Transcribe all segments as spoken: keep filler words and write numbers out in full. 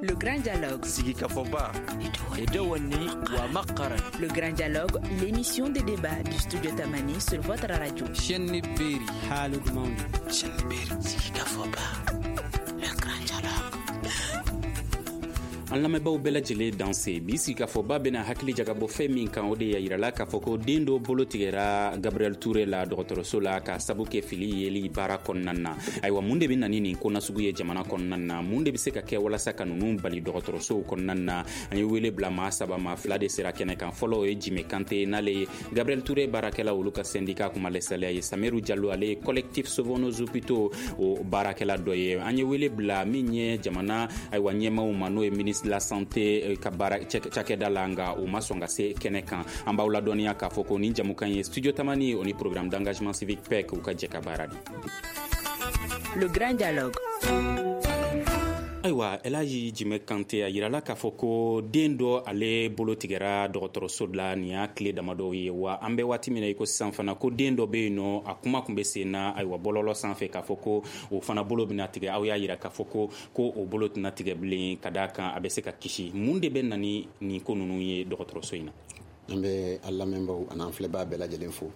Le Grand Dialogue. Sigi Kafoba. Edouani Ouamakara. Le Grand Dialogue, l'émission de débat du studio Tamani sur votre radio. Chenni Beri. Halud Mauni. Chenni Beri. Sigi Kafoba. Le Grand Dialogue. An lamɛnbaaw bɛɛ lajɛlen danse bi sigi ka fɔ ba bɛna hakili jagabɔ fɛn min kan o de y'a yirala k'a fɔ ko den dɔ bolo tigɛra Gabriel Ture la dɔgɔtɔrɔso la ka sabu kɛ fili yeli baara kɔnɔna na. Ayiwa mun de bɛ na ni nin ko nasugu ye jamana kɔnɔna na, mun de bɛ se ka kɛ walasa ka ninnu bali dɔgɔtɔrɔsow kɔnɔna na. An ye wele bila maa saba ma fila de sera kɛnɛ kan. Fɔlɔ o ye Jime Kante n'ale ye Gabriel Ture baarakɛla olu ka syndicat kuma lɛsaliya ye. Sameru Jalo ale ye collectif Sauvons nos hôpitaux o baarakɛla dɔ ye. An ye wele bila min ye jamana ayiwa ɲɛmaaw ma n'o ye ministre de la santé ka baara cakɛda la nga o ma sɔn ka se kɛnɛ kan. An b'aw ladɔniya k'a fɔ ko ni jamukan ye studio Tamani o ni programme d'engagement civique P E C u ka jɛ ka baara di. Le Grand Dialogue. Ayiwa Elaji Jime Kante a yirala k'a fɔ ko den dɔ ale bolo tigɛra dɔgɔtɔrɔso la nin y'a tile damadɔ ye wa an bɛ waati min na i ko sisan fana ko den dɔ bɛ yen nɔ a kuma kun bɛ sen na ayiwa bɔlɔlɔ sanfɛ k'a fɔ ko o fana bolo bɛna tigɛ aw y'a yira k'a fɔ ko ko o bolo tɛna tigɛ bilen ka d'a kan a bɛ se ka kisi mun de bɛ na ni nin ko ninnu ye dɔgɔtɔrɔso in na. An bɛ a lamɛnbaaw ani an filɛbaa bɛɛ lajɛlen fo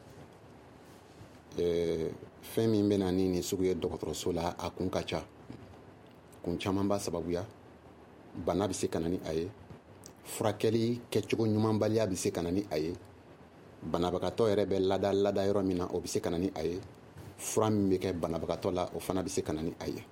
fɛn min bɛ na ni nin sugu ye dɔgɔtɔrɔso la a kun ka ca. Kun caman b'a sababuya bana bɛ se ka na ni a ye furakɛli kɛcogo ɲumanbaliya bɛ se ka na ni a ye banabagatɔ yɛrɛ bɛ lada lada yɔrɔ min na o bɛ se ka na ni a ye fura min bɛ kɛ banabagatɔ la o fana bɛ se ka na ni a ye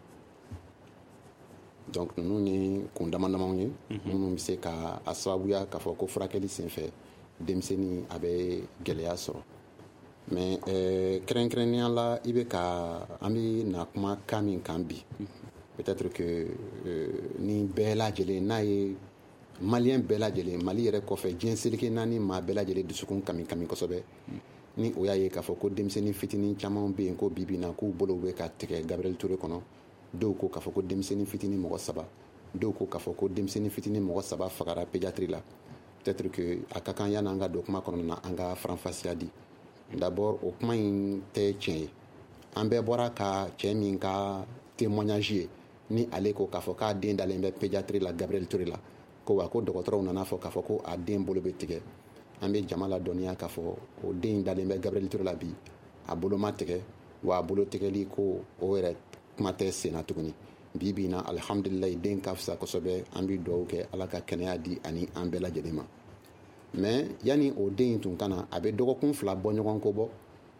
donc ninnu ye kun dama damaw ye minnu bɛ se ka a sababuya k'a fɔ ko furakɛli senfɛ denmisɛnnin a bɛ gɛlɛya sɔrɔ mais kɛrɛnkɛrɛnnenya la i bɛ ka an bɛ na kuma kan min kan bi peut-être que euh, ni bɛɛ lajɛlen n'a ye maliyɛn bɛɛ lajɛlen Mali yɛrɛ kɔfɛ diɲɛ seleke naani maa bɛɛ lajɛlen dusukun kami kami kosɛbɛ ni o y'a ye k'a fɔ ko denmisɛnnin fitinin caman bɛ yen ko bibi na k'u bolo bɛ ka tigɛ Gabriel Ture kɔnɔ dɔw ko k'a fɔ ko denmisɛnnin fitinin mɔgɔ saba dɔw ko k'a fɔ ko denmisɛnnin fitinin mɔgɔ saba fagara pédiatrie la peut-être que a ka kan yan'an ka don kuma kɔnɔna na an ka faranfasiya di d'abord o kuma in tɛ tiɲɛ ye an bɛɛ bɔra ka cɛ min ka témoignage ye ni ale ko k'a fɔ k'a den dalen bɛ pédiatrie la Gabriel Ture la ko wa ko dɔgɔtɔrɔw nana fɔ k'a fɔ ko a den bolo bɛ tigɛ an bɛ jama ladɔnniya k'a fɔ o den dalen bɛ Gabriel Ture la bi a bolo ma tigɛ wa a bolo tigɛli ko o yɛrɛ kuma tɛ sen na tuguni bi bi na alhamdulilayi den ka fisa kosɛbɛ an bɛ dugawu kɛ ala ka kɛnɛya di ani an bɛɛ lajɛlen ma mais yanni o den tun kana a bɛ dɔgɔkun fila bɔ ɲɔgɔn ko bɔ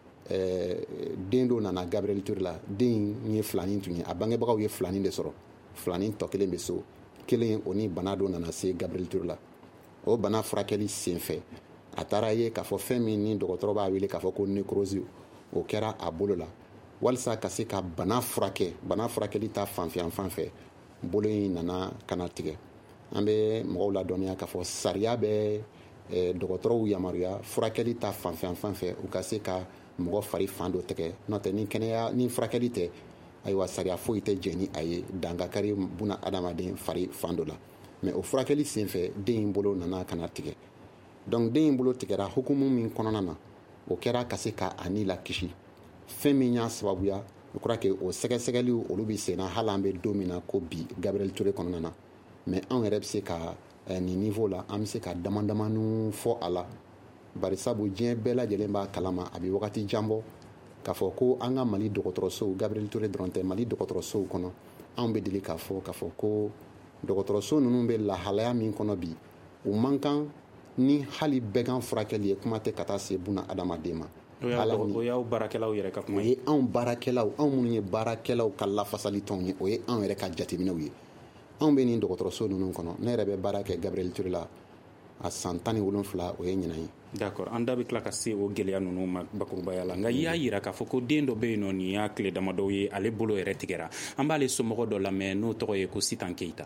den dɔ nana Gabriel Ture la den ye filanin tun ye a bangebagaw ye filanin de sɔrɔ filanin tɔ kelen bɛ so kelen o ni bana dɔ nana se Gabriel Ture la o bana furakɛli senfɛ a taara ye k'a fɔ fɛn min ni dɔgɔtɔrɔ b'a wele k'a fɔ ko nécrose o kɛra a bolo la walasa ka se ka bana furakɛ bana furakɛli ta fanfɛ fan fɛ bolo in nana kana tigɛ an bɛ mɔgɔw ladɔnniya k'a fɔ sariya bɛ dɔgɔtɔrɔw yamaruya furakɛli ta fanfɛ fan fɛ u ka se ka mɔgɔ fari fan dɔ tigɛ n'o tɛ ni kɛnɛya ni furakɛli tɛ ayiwa sariya foyi tɛ jɛn ni a ye dankakari buna adamaden fari fan dɔ la mais o furakɛli senfɛ den in bolo nana kana tigɛ donc den in bolo tigɛra hukumu min kɔnɔna na o kɛra ka se ka ani la kisi fɛn min y'a sababuya je crois que o sɛgɛsɛgɛliw olu bɛ sen na hali an bɛ don min na ko bi Gabriel Ture kɔnɔna na mais anw yɛrɛ bɛ se ka nin niveau la an bɛ se ka dama damani fɔ a la bari sabu diɲɛ bɛɛ lajɛlen b'a kalama a bɛ wagati jan bɔ k'a fɔ ko an ka Mali dɔgɔtɔrɔsow Gabriel Ture dɔrɔn tɛ Mali dɔgɔtɔrɔsow kɔnɔ anw bɛ deli k'a fɔ k'a fɔ ko dɔgɔtɔrɔso ninnu bɛ lahalaya min kɔnɔ bi u man kan ni hali bɛɛ kan furakɛli ye kuma tɛ ka taa se buna adamaden ma o y'aw baarakɛlaw yɛrɛ ka kuma ye o ye anw baarakɛlaw anw minnu ye baarakɛlaw ka lafasali tɔnw ye o ye anw yɛrɛ ka jateminɛw ye anw bɛ nin dɔgɔtɔrɔso ninnu kɔnɔ ne yɛrɛ bɛ baara kɛ Gabriel Ture la a san tan ni wolonfila o ye ɲinan ye. D'accord an da bɛ tila ka se o gɛlɛya ninnu ma bakurubaya la nka i y'a yira k'a fɔ ko den dɔ bɛ yen nɔ nin y'a tile damadɔ ye ale bolo yɛrɛ tigɛra an b'ale somɔgɔ dɔ lamɛn n'o tɔgɔ ye ko Sitan Keyita.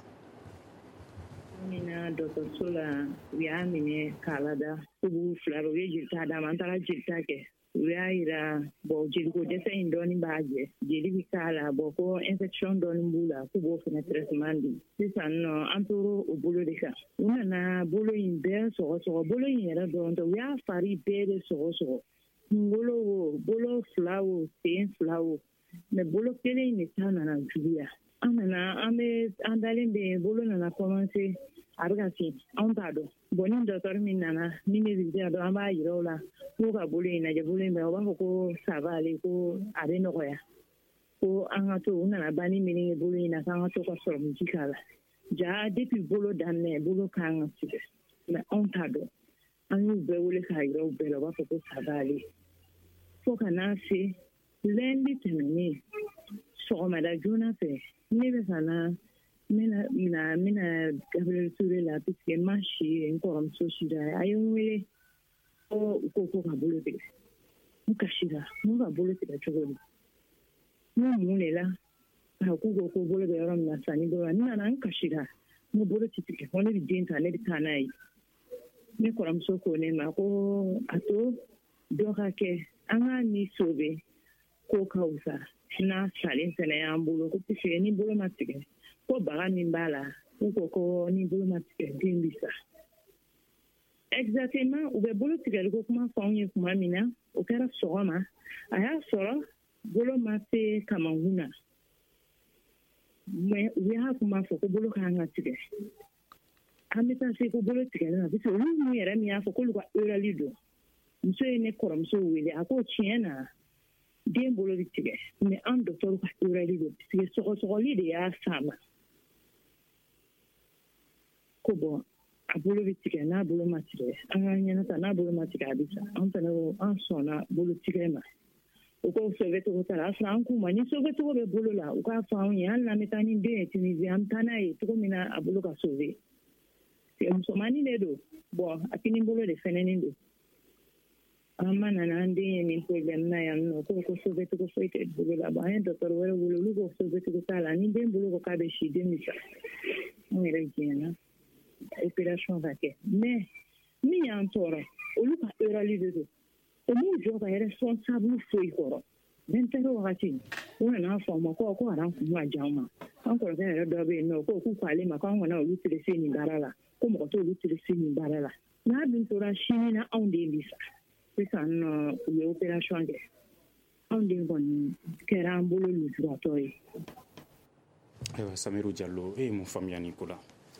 Mina dɔgɔtɔrɔso la u y'a minɛ k'a lada sugu fila u ye jelita d'a ma an taara jelita kɛ u y'a yira bɔn jeliko dɛsɛ in dɔɔni b'a jɛ jeli bi k'a la bɔn ko infection dɔɔni b'u la k'u b'o fana traitement di sisan nɔ an tor'o o bolo de kan u nana bolo in bɛɛ sɔgɔsɔgɔ bolo in yɛrɛ dɔrɔn tɛ u y'a fari bɛɛ de sɔgɔsɔgɔ kunkolo o bolo fila o sen fila o mais bolo kelen in de ta nana juguya an nana an bɛ an dalen bɛ bolo nana commencer a bɛ ka fin anw t'a dɔn bon ni docteur min nana min bɛ visiter dɔn an b'a yira o la k'u ka bolo in lajɛ bolo in bɛ u b'a fɔ ko ça va aller ko a bɛ nɔgɔya ko an ka to u nana bani min ye bolo in na k'an ka to ka sɔrɔmuji k'a la ja depuis bolo daminɛ bolo kan ka tigɛ mais anw t'a dɔn an y'u bɛɛ wele k'a yira u bɛɛ la u b'a fɔ ko ça va aller fo ka n'a se lundi tɛmɛnen sɔgɔmada joona fɛ ne bɛ ka na n bɛna n bɛna Gabriel Ture la puisque n ma si ye n kɔrɔmuso sira ye a ye n wele ko u ko ko ka bolo tigɛ n kasira n ka bolo tigɛ cogo di n ko mun de la a k'u ko ko bolo bɛ yɔrɔ min na sisan ni bolo la n nana n kasira n ko bolo tɛ tigɛ ko ne bɛ den ta ne bɛ taa n'a ye ne kɔrɔmuso ko ne ma ko a to dɔ ka kɛ an k'a ni sobe ko ka wusa n'a salen fɛnɛ y'an bolo ko puisque ni bolo ma tigɛ ko baga min b'a la u ko ko ni bolo ma tigɛ den bi sa exactement u bɛ bolo tigɛli ko kuma fɔ anw ye kuma min na o kɛra sɔgɔma a y'a sɔrɔ bolo ma se kamankun na mais u y'a kuma fɔ ko bolo kan ka tigɛ an bɛ taa se ko bolo tigɛli na puisque olu min yɛrɛ min y'a fɔ k'olu ka orali don muso ye ne kɔrɔmuso wele a ko tiɲɛ na den bolo bɛ tigɛ mais an docteur ka orali don puisque sɔgɔsɔgɔli de y'a s'a ma ko bon a bolo bɛ tigɛ n'a bolo ma tigɛ an ka ɲɛnata n'a bolo ma tigɛ a bɛ sa an fana an sɔnna bolo tigɛ ma u ko sauver cogo t'a la a sɔrɔ an k'u ma ni sauver cogo bɛ bolo la u k'a fɔ anw ye hali n'an bɛ taa ni den ye Tunisie an bɛ taa n'a ye cogo min na a bolo ka sauver musomanin de don bon a kini bolo de fɛnɛnin don an ma nana an den ye nin problème na yan nɔ ko ko sauver cogo foyi tɛ bolo la bon an ye docteur wɛrɛ wele olu ko sauver cogo t'a la ni den bolo ko k'a bɛ si den bɛ sa an yɛrɛ jɛnna opération ka kɛ mais min y'an tɔɔrɔ olu ka orali de don o m'u jɔ ka responsable foyi kɔrɔ vingt heures wagati u nana fɔ an ma ko ko aran kun ka jan ma an kɔrɔkɛ yɛrɛ dɔ bɛ yen nɔ ko k'u k'ale ma k'an kana olu terese nin baara la ko mɔgɔ t'olu terese nin baara la n'a dun tora sini na anw den bi sa sisan nɔ u ye opération kɛ anw den kɔni kɛra an bolo lujuratɔ ye. Ayiwa Samiru Jalo e ye mun faamuya nin ko la?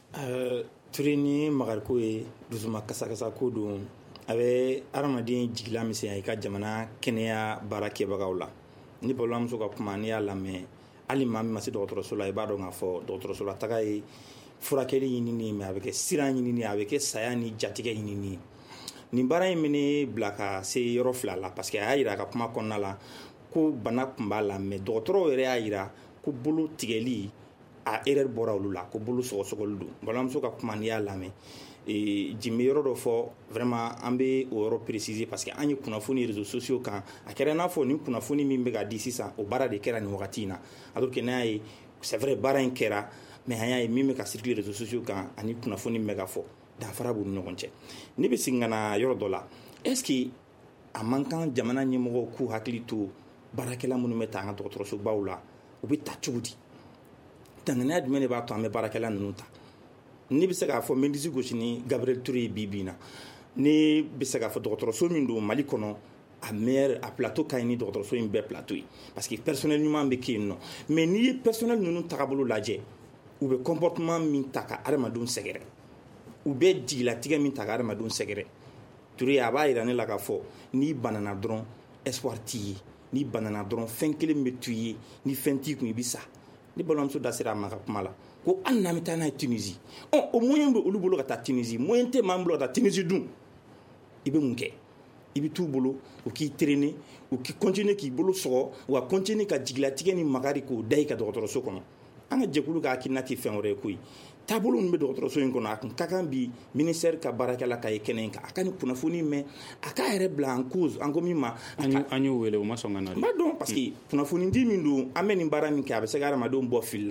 Ture ni magariko ye dusuma kasakasa ko don a bɛ adamaden jigila misɛnya i ka jamana kɛnɛya baara kɛbagaw la ni balimamuso ka kuma n'i y'a lamɛn hali maa min ma se dɔgɔtɔrɔso la i b'a dɔn k'a fɔ dɔgɔtɔrɔso la taga ye furakɛli ɲinini mais a bɛ kɛ siran ɲinini a bɛ kɛ saya ni jatigɛ ɲinini nin baara in bɛ ne bila ka se yɔrɔ fila la parce que a y'a jira a ka kuma kɔnɔna la ko bana tun b'a la mais dɔgɔtɔrɔw yɛrɛ y'a jira ko bolo tigɛli a erreur bɔra olu la ko bolo sɔgɔsɔgɔli don balimamuso ka kuma n'i y'a lamɛn jimbe yɔrɔ dɔ fɔ vraiment an bɛ o yɔrɔ préciser parce que an ye kunnafoni réseaux sociaux kan a kɛra n'a fɔ nin kunnafoni min bɛ ka di sisan o baara de kɛra nin wagati in na alors que n'a ye c'est vrai baara in kɛra mais an y'a ye min bɛ ka circuler réseaux sociaux kan ani kunnafoni min bɛ ka fɔ danfara b'u ni ɲɔgɔn cɛ ne bɛ segin ka na yɔrɔ dɔ la est-ce que a man kan jamana ɲɛmɔgɔw k'u hakili to baarakɛla minnu bɛ ta an ka dɔgɔtɔrɔsobaw la u bɛ ta cogo di danganiya jumɛn de b'a to an bɛ baarakɛla ninnu ta ne bɛ se k'a fɔ n bɛ disi gosi ni Gabriel Ture ye bi bi in na ne bɛ se k'a fɔ dɔgɔtɔrɔso min don Mali kɔnɔ a meilleur a plateau ka ɲi ni dɔgɔtɔrɔso in bɛɛ plateau ye parce que personnel ɲuman bɛ kɛ yen nɔ mais n'i ye personnel ninnu tagabolo lajɛ u bɛ comportement min ta ka adamadenw sɛgɛrɛ u bɛ jigilatigɛ min ta ka adamadenw sɛgɛrɛ Ture a b'a jira ne la k'a fɔ n'i banana dɔrɔn espoir t'i ye n'i banana dɔrɔn fɛn kelen bɛ to i ye ni fɛn t'i kun i bɛ sa ni balimamuso da sera a ma ka kuma la ko hali n'an bɛ taa n'a ye Tunisie ɔ o moyen bɛ olu bolo ka taa Tunisie moyen tɛ maa min bolo ka taa Tunisie dun i bɛ mun kɛ i bɛ t'u bolo u k'i traîner u k'i continuer k'i bolo sɔgɔ wa continuer ka jigilatigɛ ni magari k'o da i ka dɔgɔtɔrɔso kɔnɔ an ka jɛkulu ka hakilina tɛ fɛn wɛrɛ ye koyi taabolo min bɛ dɔgɔtɔrɔso in kɔnɔ a kun ka kan bi ministère ka baarakɛla ka ye kɛnɛ in kan a ka ni kunnafoni mɛn a k'a yɛrɛ bila en cause an ko min ma an y'o wele o ma sɔn ka na n b'a dɔn parce que kunnafoni di min don an bɛ nin baara min kɛ a bɛ se ka adamadenw bɔ fili la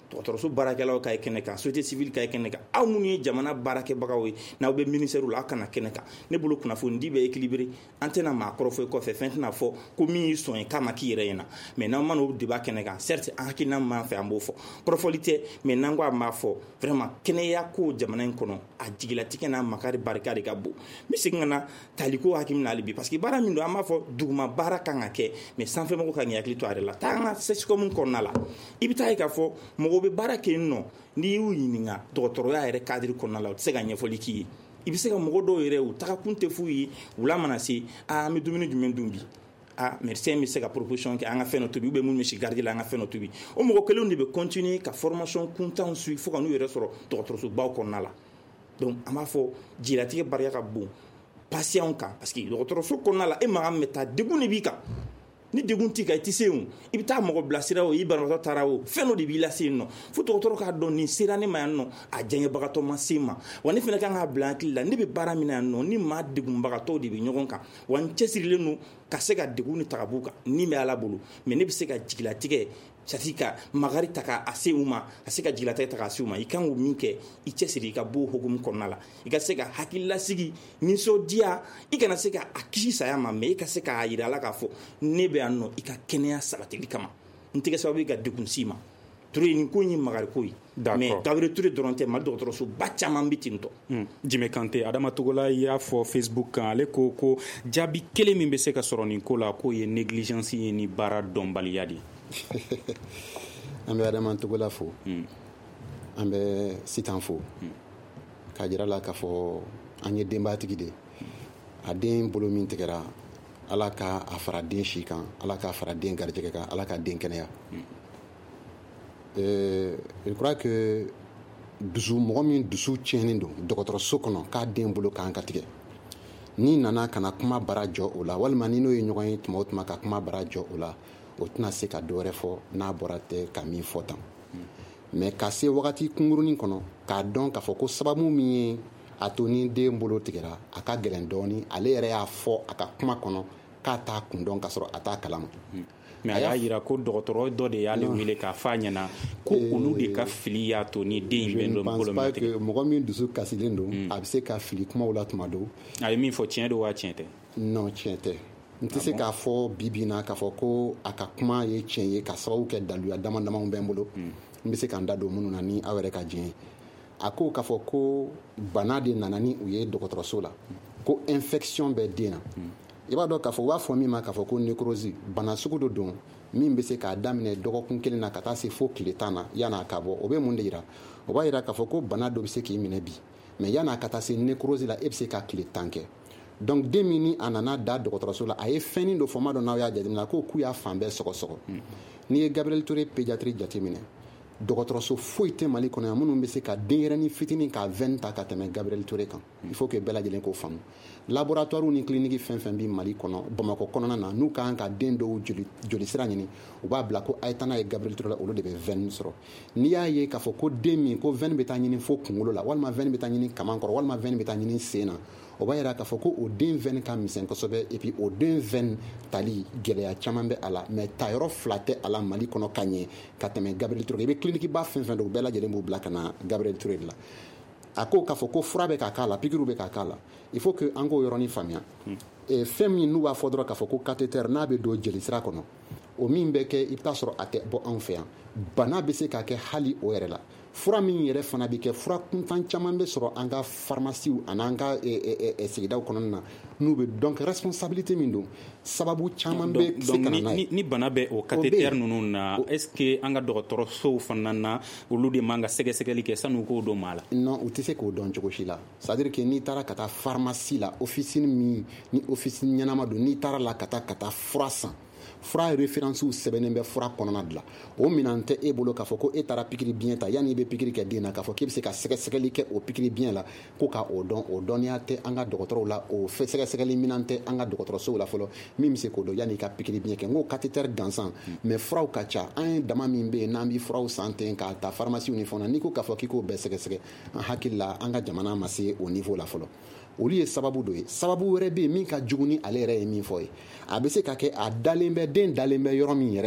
dɔgɔtɔrɔso baarakɛlaw ka ye kɛnɛ kan société civile ka ye kɛnɛ kan aw minnu ye jamana baarakɛbagaw ye n'aw bɛ ministère la aw kana kɛnɛ kan ne bolo kunnafoni di bɛ équilibré an tɛna maa kɔrɔ fɔ kɔfɛ fɛn tɛna fɔ ko min y'i sɔn ye k'a ma k'i yɛrɛ ɲɛna mais n'aw mana o débat kɛnɛ kan certes an hakilina min b'an fɛ an b'o fɔ kɔrɔfɔli tɛ mais n'an ko an b'a fɔ vraiment kɛnɛya ko jamana in kɔnɔ a jigilatigɛ n'a makari barika de ka bon n bɛ segin ka na taliko hakili na hali bi parce que baara min don an b'a fɔ duguma baara kan ka kɛ mais sanfɛmɔgɔ ka ɲɛ hakili to a yɛrɛ la taa an ka sescom kɔnɔna la i bɛ taa ye k'a fɔ mɔgɔw bɛ baara kɛ yen nɔ n'i y'u ɲininka dɔgɔtɔrɔya yɛrɛ cadre kɔnɔna la u tɛ se ka ɲɛfɔli k'i ye i bɛ se ka mɔgɔ dɔw yɛrɛ u taga kun tɛ f'u ye wula mana se aa an bɛ dumuni jumɛn dun bi ah médecin bɛ se ka proposition kɛ an ka fɛn dɔ tobi ou bien minnu bɛ si garidi la an ka fɛn dɔ tobi o mɔgɔ kelenw de bɛ continuer ka formation kuntanw suivre fo ka n'u yɛrɛ sɔrɔ dɔgɔtɔrɔsobaw kɔnɔna la donc an b'a fɔ jigilatigɛ barika ka bon patient kan parce que dɔgɔtɔrɔso kɔnɔna la e maga min bɛ taa degun de b'i kan ni degun t'i kan i tɛ se yen i bɛ taa mɔgɔ bilasira o i banabagatɔ taara o fɛn dɔ de b'i lase yen nɔ fo dɔgɔtɔrɔ k'a dɔn nin sera ne ma yan nɔ a diyaɲɛbagatɔ ma se ma wa ne fana kan k'a bila hakili la ne bɛ baara min na yan nɔ ni maa degunbagatɔw de bɛ ɲɔgɔn kan wa n cɛsirilen don ka se ka degun ni ta ka b'u kan ni bɛ ala bolo mais ne bɛ se ka jigilatigɛ sati ka magari ta k'a se u ma ka se ka jigilatigɛ ta k'a se u ma i kan k'o min kɛ i cɛsiri i ka bɔ o hukumu kɔnɔna la i ka se ka hakilasigi nisɔndiya i kana se ka a kisi saya ma mais i ka se k'a yira a la k'a fɔ ne bɛ yan nɔ i ka kɛnɛya sabatili kama n tɛ kɛ sababu ye ka degun s'i ma Touré nin ko in ye magariko ye mais Gabriel Touré dɔrɔn tɛ Mali dɔgɔtɔrɔsoba caman bɛ ten tɔ Jimɛ Kante Adama Togola y'a fɔ Facebook kan ale ko ko jaabi kelen min bɛ se ka sɔrɔ nin ko la k'o ye négligence ye ni baara dɔnbaliya de an bɛ Adama Togola fo an bɛ Sitan fo k'a jira la k'a fɔ an ye denbatigi de a den bolo min tigɛra Ala ka a fara den si kan Ala ka fara den garijɛgɛ kan Ala ka den kɛnɛya Euh, je crois que dusu mɔgɔ min dusu tiɲɛnen don dɔgɔtɔrɔso kɔnɔ k'a den bolo k'an ka tigɛ ni nana kana kuma bara jɔ o la walima ni n'o ye ɲɔgɔn ye tuma o tuma ka kuma bara jɔ o la o tɛna se ka dɔwɛrɛ fɔ n'a bɔra tɛ ka min fɔ tan mais ka se wagati kunkurunin kɔnɔ k'a dɔn k'a fɔ ko sababu min ye a to ni den bolo tigɛra a ka gɛlɛn dɔɔni ale yɛrɛ y'a fɔ a ka kuma kɔnɔ k'a t'a kun dɔn k'a sɔrɔ a t'a kalama mais a y'a yira ko dɔgɔtɔrɔ dɔ de y'ale wele k'a fɔ a ɲɛna ko olu de ka fili y'a to ni den in bɛ dɔn bolo min tigɛ mɔgɔ min dusu kasilen don a bɛ se ka fili kumaw la tuma dɔw a ye min fɔ tiɲɛ don wa tiɲɛ tɛ non tiɲɛ tɛ n tɛ se k'a fɔ bi bi in na k'a fɔ ko a ka kuma ye tiɲɛ ye ka sababu kɛ daluya dama damaw bɛ n bolo n bɛ se ka n da don minnu na ni aw yɛrɛ ka diɲɛ a ko k'a fɔ ko bana de nana ni u ye dɔgɔtɔrɔso la ko infection bɛ den na i b'a dɔn k'a fɔ u b'a fɔ min ma k'a fɔ ko nécrose bana sugu dɔ don min bɛ se k'a daminɛ dɔgɔkun kelen na ka taa se fo tile tan na yan'a ka bɔ o bɛ mun de yira o b'a yira k'a fɔ ko bana dɔ bɛ se k'i minɛ bi mais yan'a ka taa se nécrose la e bɛ se ka tile tan kɛ donc den min ni a nana da dɔgɔtɔrɔso la a ye fɛnnin dɔ fɔ ma dɔn n'aw y'a jateminɛ ko k'u y'a fan bɛɛ sɔgɔsɔgɔ n'i ye Gabriel Touré pédiatrie jateminɛ dɔgɔtɔrɔso foyi tɛ Mali kɔnɔ yan minnu bɛ se ka denyɛrɛnin fitinin ka veine ta ka tɛmɛ Gabriel Touré kan il faut que bɛɛ lajɛlen k'o faamu laboratoire ni clinique fɛn fɛn bɛ Mali kɔnɔ Bamakɔ kɔnɔna na n'u kan ka den dɔw joli joli sira ɲini u b'a bila ko a ye taa n'a ye Gabriel Touré la olu de bɛ veine sɔrɔ n'i y'a ye k'a fɔ ko den min ko veine bɛ taa ɲini fo kunkolo la walima veine bɛ taa ɲini kaman kɔrɔ walima veine bɛ taa ɲini sen na o b'a yira k'a fɔ ko o den veine ka misɛn kosɛbɛ et puis o den veine tali gɛlɛya caman bɛ a la mais tayɔrɔ fila tɛ a la Mali kɔnɔ ka ɲɛ ka tɛmɛ Gabriel Touré i bɛ clinique ba fɛn fɛn dɔn u bɛɛ lajɛlen b'u bila ka na Gabriel Touré de la a ko k'a fɔ ko fura bɛ ka k'a la piqûre bɛ ka k'a la il faut que an k'o yɔrɔnin faamuya fɛn min n'u b'a fɔ dɔrɔn k'a fɔ ko cathéter n'a bɛ don jelisira kɔnɔ o min bɛ kɛ i bɛ taa sɔrɔ a tɛ bɔ anw fɛ yan bana bɛ se ka kɛ hali o yɛrɛ la fura min yɛrɛ fana bɛ kɛ fura kuntan caman bɛ sɔrɔ an ka pharmacies ani an ka sigidaw kɔnɔna na n'u bɛ donc responsabilité min don sababu caman bɛ se ka na n'a ye ni bana bɛ o cathéter ninnu na est ce que an ka dɔgɔtɔrɔsow fana na olu de man ka sɛgɛsɛgɛli kɛ san'u k'o dɔn maa la non u tɛ se k'o dɔn cogo si la c'est à dire que n'i taara ka taa pharmacie la officine min ni officine ɲɛnama don n'i taara la ka taa ka taa fura san fura référence sɛbɛnnen bɛ fura kɔnɔna de la o minɛn tɛ e bolo k'a fɔ ko e taara pikiri biɲɛ ta yanni i bɛ pikiri kɛ den na k'a fɔ k'i bɛ se ka sɛgɛsɛgɛli kɛ o pikiri biɲɛ la ko ka o dɔn o dɔnniya tɛ an ka dɔgɔtɔrɔw la o sɛgɛsɛgɛli minɛn tɛ an ka dɔgɔtɔrɔsow la fɔlɔ min bɛ se k'o dɔn yanni i ka pikiri biɲɛ kɛ n ko cathéter gansan mais furaw ka ca an ye dama min bɛ yen n'an bɛ furaw san ten k'a ta pharmacie ni fɛnw na n'i ko k'a fɔ k'i k'o bɛɛ sɛgɛsɛgɛ an hakili la an ka jamana ma se o niveau la fɔlɔ olu ye sababu dɔ ye sababu wɛrɛ bɛ yen min ka jugu ni ale yɛrɛ ye min fɔ ye a bɛ se ka kɛ a dalen bɛ den dalen bɛ yɔrɔ min yɛrɛ la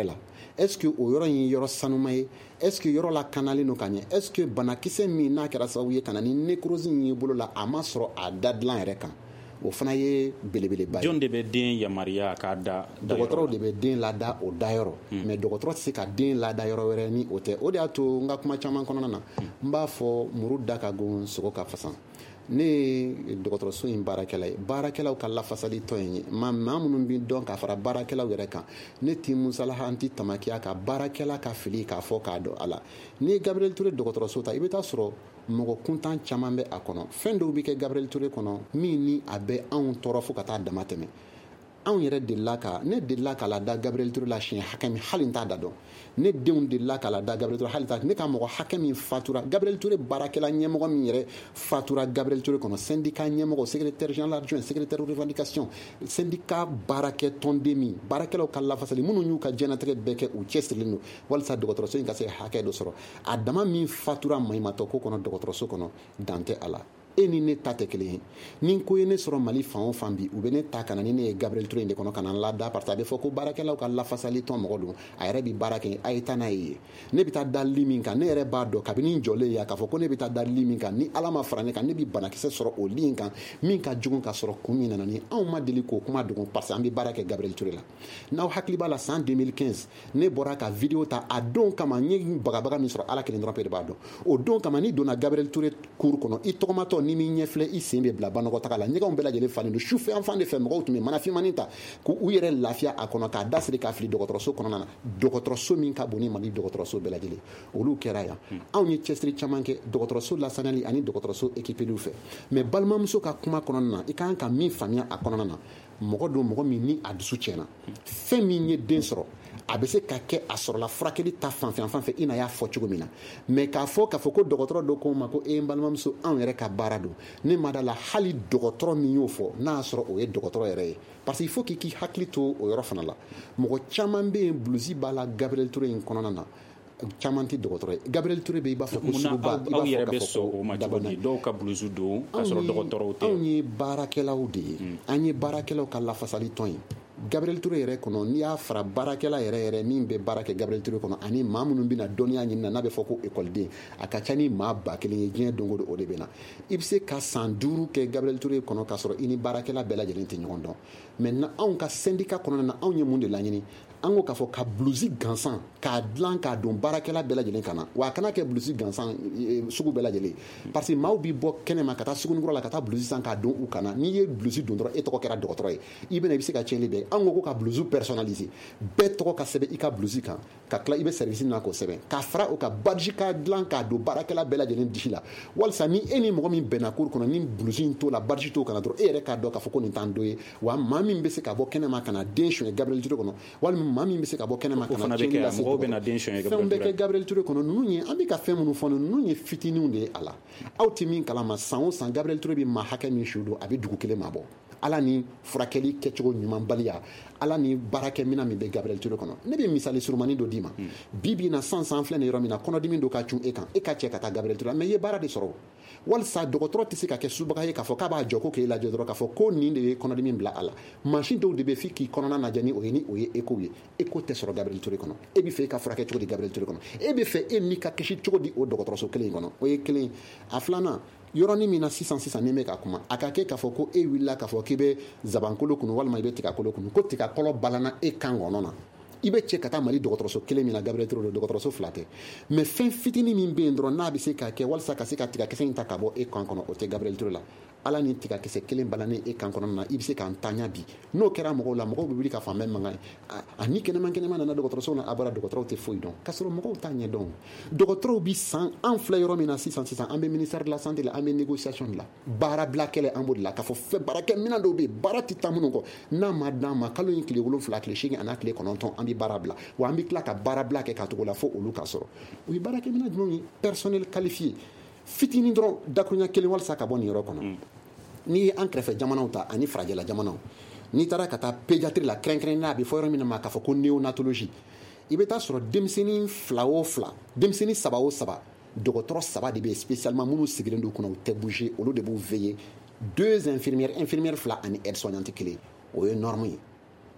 est-ce que o yɔrɔ in ye yɔrɔ sanuma ye, est-ce que yɔrɔ la kanalen no ka ɲɛ, est-ce que banakisɛ min n'a kɛra sababu ye ka na ni nécrose in ye bolo la a ma sɔrɔ a dadilan yɛrɛ kan, o fana ye belebeleba ye. jɔn de bɛ den yamaruya k'a da dɔgɔtɔrɔw de bɛ den lada o dayɔrɔ mais dɔgɔtɔrɔ tɛ se ka den lada yɔrɔ wɛrɛ ni o tɛ. o de y'a to n ka kuma caman kɔnɔna na n b'a fɔ muru da ka gon sogo ka fasa. ne ye dɔgɔtɔrɔso in baarakɛla ye, baarakɛlaw ka lafasali tɔ ye maa maa minnu bɛ dɔn ka fara baarakɛlaw yɛrɛ kan. ne ti musalaha an ti tamakiya ka baarakɛla ka fili k'a fɔ k'a dɔn a la. n'i ye Gabriel Touré dɔgɔtɔrɔso ta i bɛ taa sɔrɔ mɔgɔ kuntan caman bɛ a kɔnɔ. fɛn dɔw bɛ kɛ Gabriel Touré kɔnɔ min ni a bɛ anw tɔɔrɔ fo ka taa dama tɛmɛ. anw yɛrɛ delila ka ne delila k'a la da Gabriel Touré la siɲɛ hakɛ min hali n t'a da dɔn. ne denw delila k'a la da Gabriel Touré hali t'a ne ka mɔgɔ hakɛ min fatura Gabriel Touré baarakɛla ɲɛmɔgɔ min yɛrɛ fatura Gabriel Touré kɔnɔ. syndicat ɲɛmɔgɔ, secrétaire général adjoint, secrétaire de revendication, syndicat baarakɛ tɔnden min baarakɛlaw ka lafasali minnu y'u ka diɲɛnatigɛ bɛɛ kɛ u cɛsirilen don walasa dɔgɔtɔrɔso in ka se hakɛ dɔ sɔrɔ. a dama min fatura maɲumatɔ ko kɔnɔ dɔgɔtɔrɔso kɔnɔ dan tɛ a la. e ni ne ta tɛ kelen ye. ni ko ye ne sɔrɔ Mali fan o fan bi u bɛ ne ta ka na ni ne ye Gabriel Touré in de kɔnɔ ka na n lada parce que a bɛ fɔ ko baarakɛlaw ka lafasali tɔn mɔgɔ don a yɛrɛ bɛ baara kɛ a ye taa n'a ye. ne bɛ taa da li min kan ne yɛrɛ b'a dɔn kabini n jɔlen yan k'a fɔ ko ne bɛ taa da li min kan ni Ala ma fara ne kan ne bɛ banakisɛ sɔrɔ o li in kan min ka jugu ka sɔrɔ kun min nana ni anw ma deli k'o kuma dogo parce que an bɛ baara kɛ Gabriel Touré la. n'aw hakili b'a la san deux mille quinze ne bɔra ka video ta a don kama n ye bagabaga min sɔrɔ Ala kelen dɔrɔn pe de b'a dɔn. o don kama ni donna Gabriel Touré cour kɔnɔ i tɔgɔmatɔ ni min ɲɛfilɛ i sen bɛ bila banɔgɔtaga la ɲɛgɛnw bɛɛ lajɛlen falen don sufɛ an fan de fɛ mɔgɔw tun bɛ manafinmani ta k'u yɛrɛ lafiya a kɔnɔ k'a da siri k'a fili dɔgɔtɔrɔso kɔnɔna na dɔgɔtɔrɔso min ka bon ni Mali dɔgɔtɔrɔso bɛɛ lajɛlen olu kɛra yan. anw ye cɛsiri caman kɛ dɔgɔtɔrɔso lasaniyali ani dɔgɔtɔrɔso équipeliw fɛ mais balimamuso ka kuma kɔnɔna na i kan ka min faamuya a kɔnɔna na mɔgɔ don mɔgɔ min ni a dusu tiɲɛna fɛn min ye den sɔrɔ a bɛ se ka kɛ a sɔrɔla furakɛli ta fanfɛ fan fɛ i na y'a fɔ cogo min na mais k'a fɔ k'a fɔ ko dɔgɔtɔrɔ dɔ ko n ma ko e n balimamuso anw yɛrɛ ka baara don ne ma da la hali dɔgɔtɔrɔ min y'o fɔ n'a y'a sɔrɔ o ye dɔgɔtɔrɔ yɛrɛ ye parce que il faut k'i k'i hakili to o yɔrɔ fana la. mɔgɔ caman bɛ yen bulusi b'a la Gabriel Touré in kɔnɔna na caman tɛ dɔgɔtɔrɔ ye. Gabriel Touré bɛ i b'a fɔ ko suguba i b'a fɔ k'a fɔ ko dabana dɔw ka bulusu don k'a sɔrɔ dɔgɔtɔrɔw tɛ. anw ye baarakɛlaw de ye an ye baarakɛlaw ka lafasali tɔn ye. Gabriel Touré yɛrɛ kɔnɔ n'i y'a fara baarakɛla yɛrɛ yɛrɛ min bɛ baara kɛ Gabriel Touré kɔnɔ ani maa minnu bɛna dɔnniya ɲini na n'a bɛ fɔ ko ekɔliden a ka ca ni maa ba kelen ye diɲɛ don o don o de bɛ na. i bɛ se ka san duuru kɛ Gabriel Touré kɔnɔ k'a sɔrɔ i ni baarakɛla bɛɛ lajɛlen tɛ ɲɔgɔn dɔn maintenant anw ka syndicat kɔnɔna na anw ye mun de laɲini an ko k'a fɔ ka bulusi gansan k'a dilan k'a don baarakɛla bɛɛ lajɛlen ka na wa a kana kɛ bulusi gansan sugu bɛɛ lajɛlen parce que maaw bɛ bɔ kɛnɛma ka taa sugunikura la ka taa bulusi san k'a don u kana n'i ye bulusi don dɔrɔn e tɔgɔ kɛra dɔgɔtɔrɔ ye i bɛna i bɛ se ka tiɲɛli bɛɛ an ko ko ka bulusi personnaliser bɛɛ tɔgɔ ka sɛbɛn i ka bulusi kan ka tila i bɛ service na k'o sɛbɛn k'a fara o ka badge ka dilan k'a don baarakɛla bɛɛ lajɛlen disi la walasa ni e ni mɔgɔ min bɛnna cour kɔnɔ ni bulusi in t'o la badge t'o kana dɔrɔn e yɛrɛ k'a dɔn k'a fɔ ko nin t'an dɔ ye wa maa min bɛ se ka bɔ kɛnɛma ka na den suɲɛ Gabriel Touré kɔnɔ walima maa min bɛ se ka bɔ kɛnɛma ka na tiɲɛli lase fɛnw bɛ kɛ Gabriel Touré kɔnɔ ninnu ye an bɛ ka fɛn minnu fɔ ninnu ye fitininw de ye a la aw tɛ min kalama san o san Gabriel Touré bɛ maa hakɛ min su don a bɛ dugu kelen maa bɔ ala ni furakɛli kɛcogo ɲumanbaliya ala ni baarakɛminɛn min bɛ Gabriel Touré kɔnɔ ne bɛ misali surumani dɔ d'i ma bi bi in na san san filɛ nin yɔrɔ min na kɔnɔdimi dɔ ka cun e kan e ka cɛ ka taa Gabriel Touré mais i ye baara de sɔrɔ walasa dɔgɔtɔrɔ tɛ se ka kɛ subaga ye k'a fɔ k'a b'a jɔ ko k'e lajɛ dɔrɔn k'a fɔ ko nin de ye kɔnɔdimi bila a la mansin dɔw de bɛ f'i k'i kɔnɔna lajɛ ni o ye ni o ye écho ye écho tɛ sɔrɔ Gabriel Touré kɔnɔ e bɛ fɛ e ka furakɛ cogo di Gabriel Touré kɔnɔ e bɛ fɛ e n'i ka kisi cogo di o dɔgɔtɔrɔso kelen in kɔnɔ o ye kelen a filanan yɔrɔnin min na sisan sisan ni bɛ ka kuma a ka kɛ k'a fɔ ko e wulila k'a fɔ k'i bɛ zabankolo kunu walima i bɛ tigakolo kunu ko tigakɔlɔ balana e kan kɔnɔ na i bɛ cɛ ka taa Mali dɔgɔtɔrɔso kelen min na Gabriel Touré dɔgɔtɔrɔso fila tɛ mais fɛn fitinin min bɛ yen dɔrɔn n'a bɛ se ka kɛ walasa ka se ka tigakisɛ in ta ka bɔ e kan kɔnɔ o tɛ Gabriel Touré la ala ni tigakisɛ kelen balanen e kan kɔnɔ na i bɛ se k'an taɲa bi n'o kɛra mɔgɔw la mɔgɔw bɛ wuli ka fan bɛɛ mankan ye a ni kɛnɛman kɛnɛman nana dɔgɔtɔrɔso na a bɔra dɔgɔtɔrɔw tɛ foyi dɔn k'a sɔrɔ mɔgɔw t'a ɲɛ dɔn dɔgɔtɔrɔw bi san an filɛ yɔrɔ min na sisan sisan an bɛ ministère de la santé la an bɛ négociation de la baara bila kɛlɛ an b'o de la k'a fɔ fɛn baarakɛminɛn dɔw bɛ yen baara tɛ taa minnu kɔ n'a ma d'an ma kalo in tile wolonfila tile seegin ani tile kɔnɔntɔn an bɛ baara bila wa an bɛ tila ka baara bila kɛ k'a togo la fo olu ka sɔrɔ o ye baarakɛminɛn jumɛn ye personnel qualifié fitinin dɔrɔn dakuruɲa kelen walasa ka bɔ nin yɔrɔ kɔnɔ n'i ye an kɛrɛfɛ jamanaw ta ani farajɛla jamanaw n'i taara ka taa pédiatrie la kɛrɛnkɛrɛnnen a bɛ fɔ yɔrɔ min ma k'a fɔ ko néonatologie i bɛ taa sɔrɔ denmisɛnnin fila o fila denmisɛnnin saba o saba dɔgɔtɔrɔ saba de bɛ yen spécialement minnu sigilen don kunna u tɛ bouger olu de b'u veiller deux infirmières infirmières fila ani aide soignante kelen o ye norme ye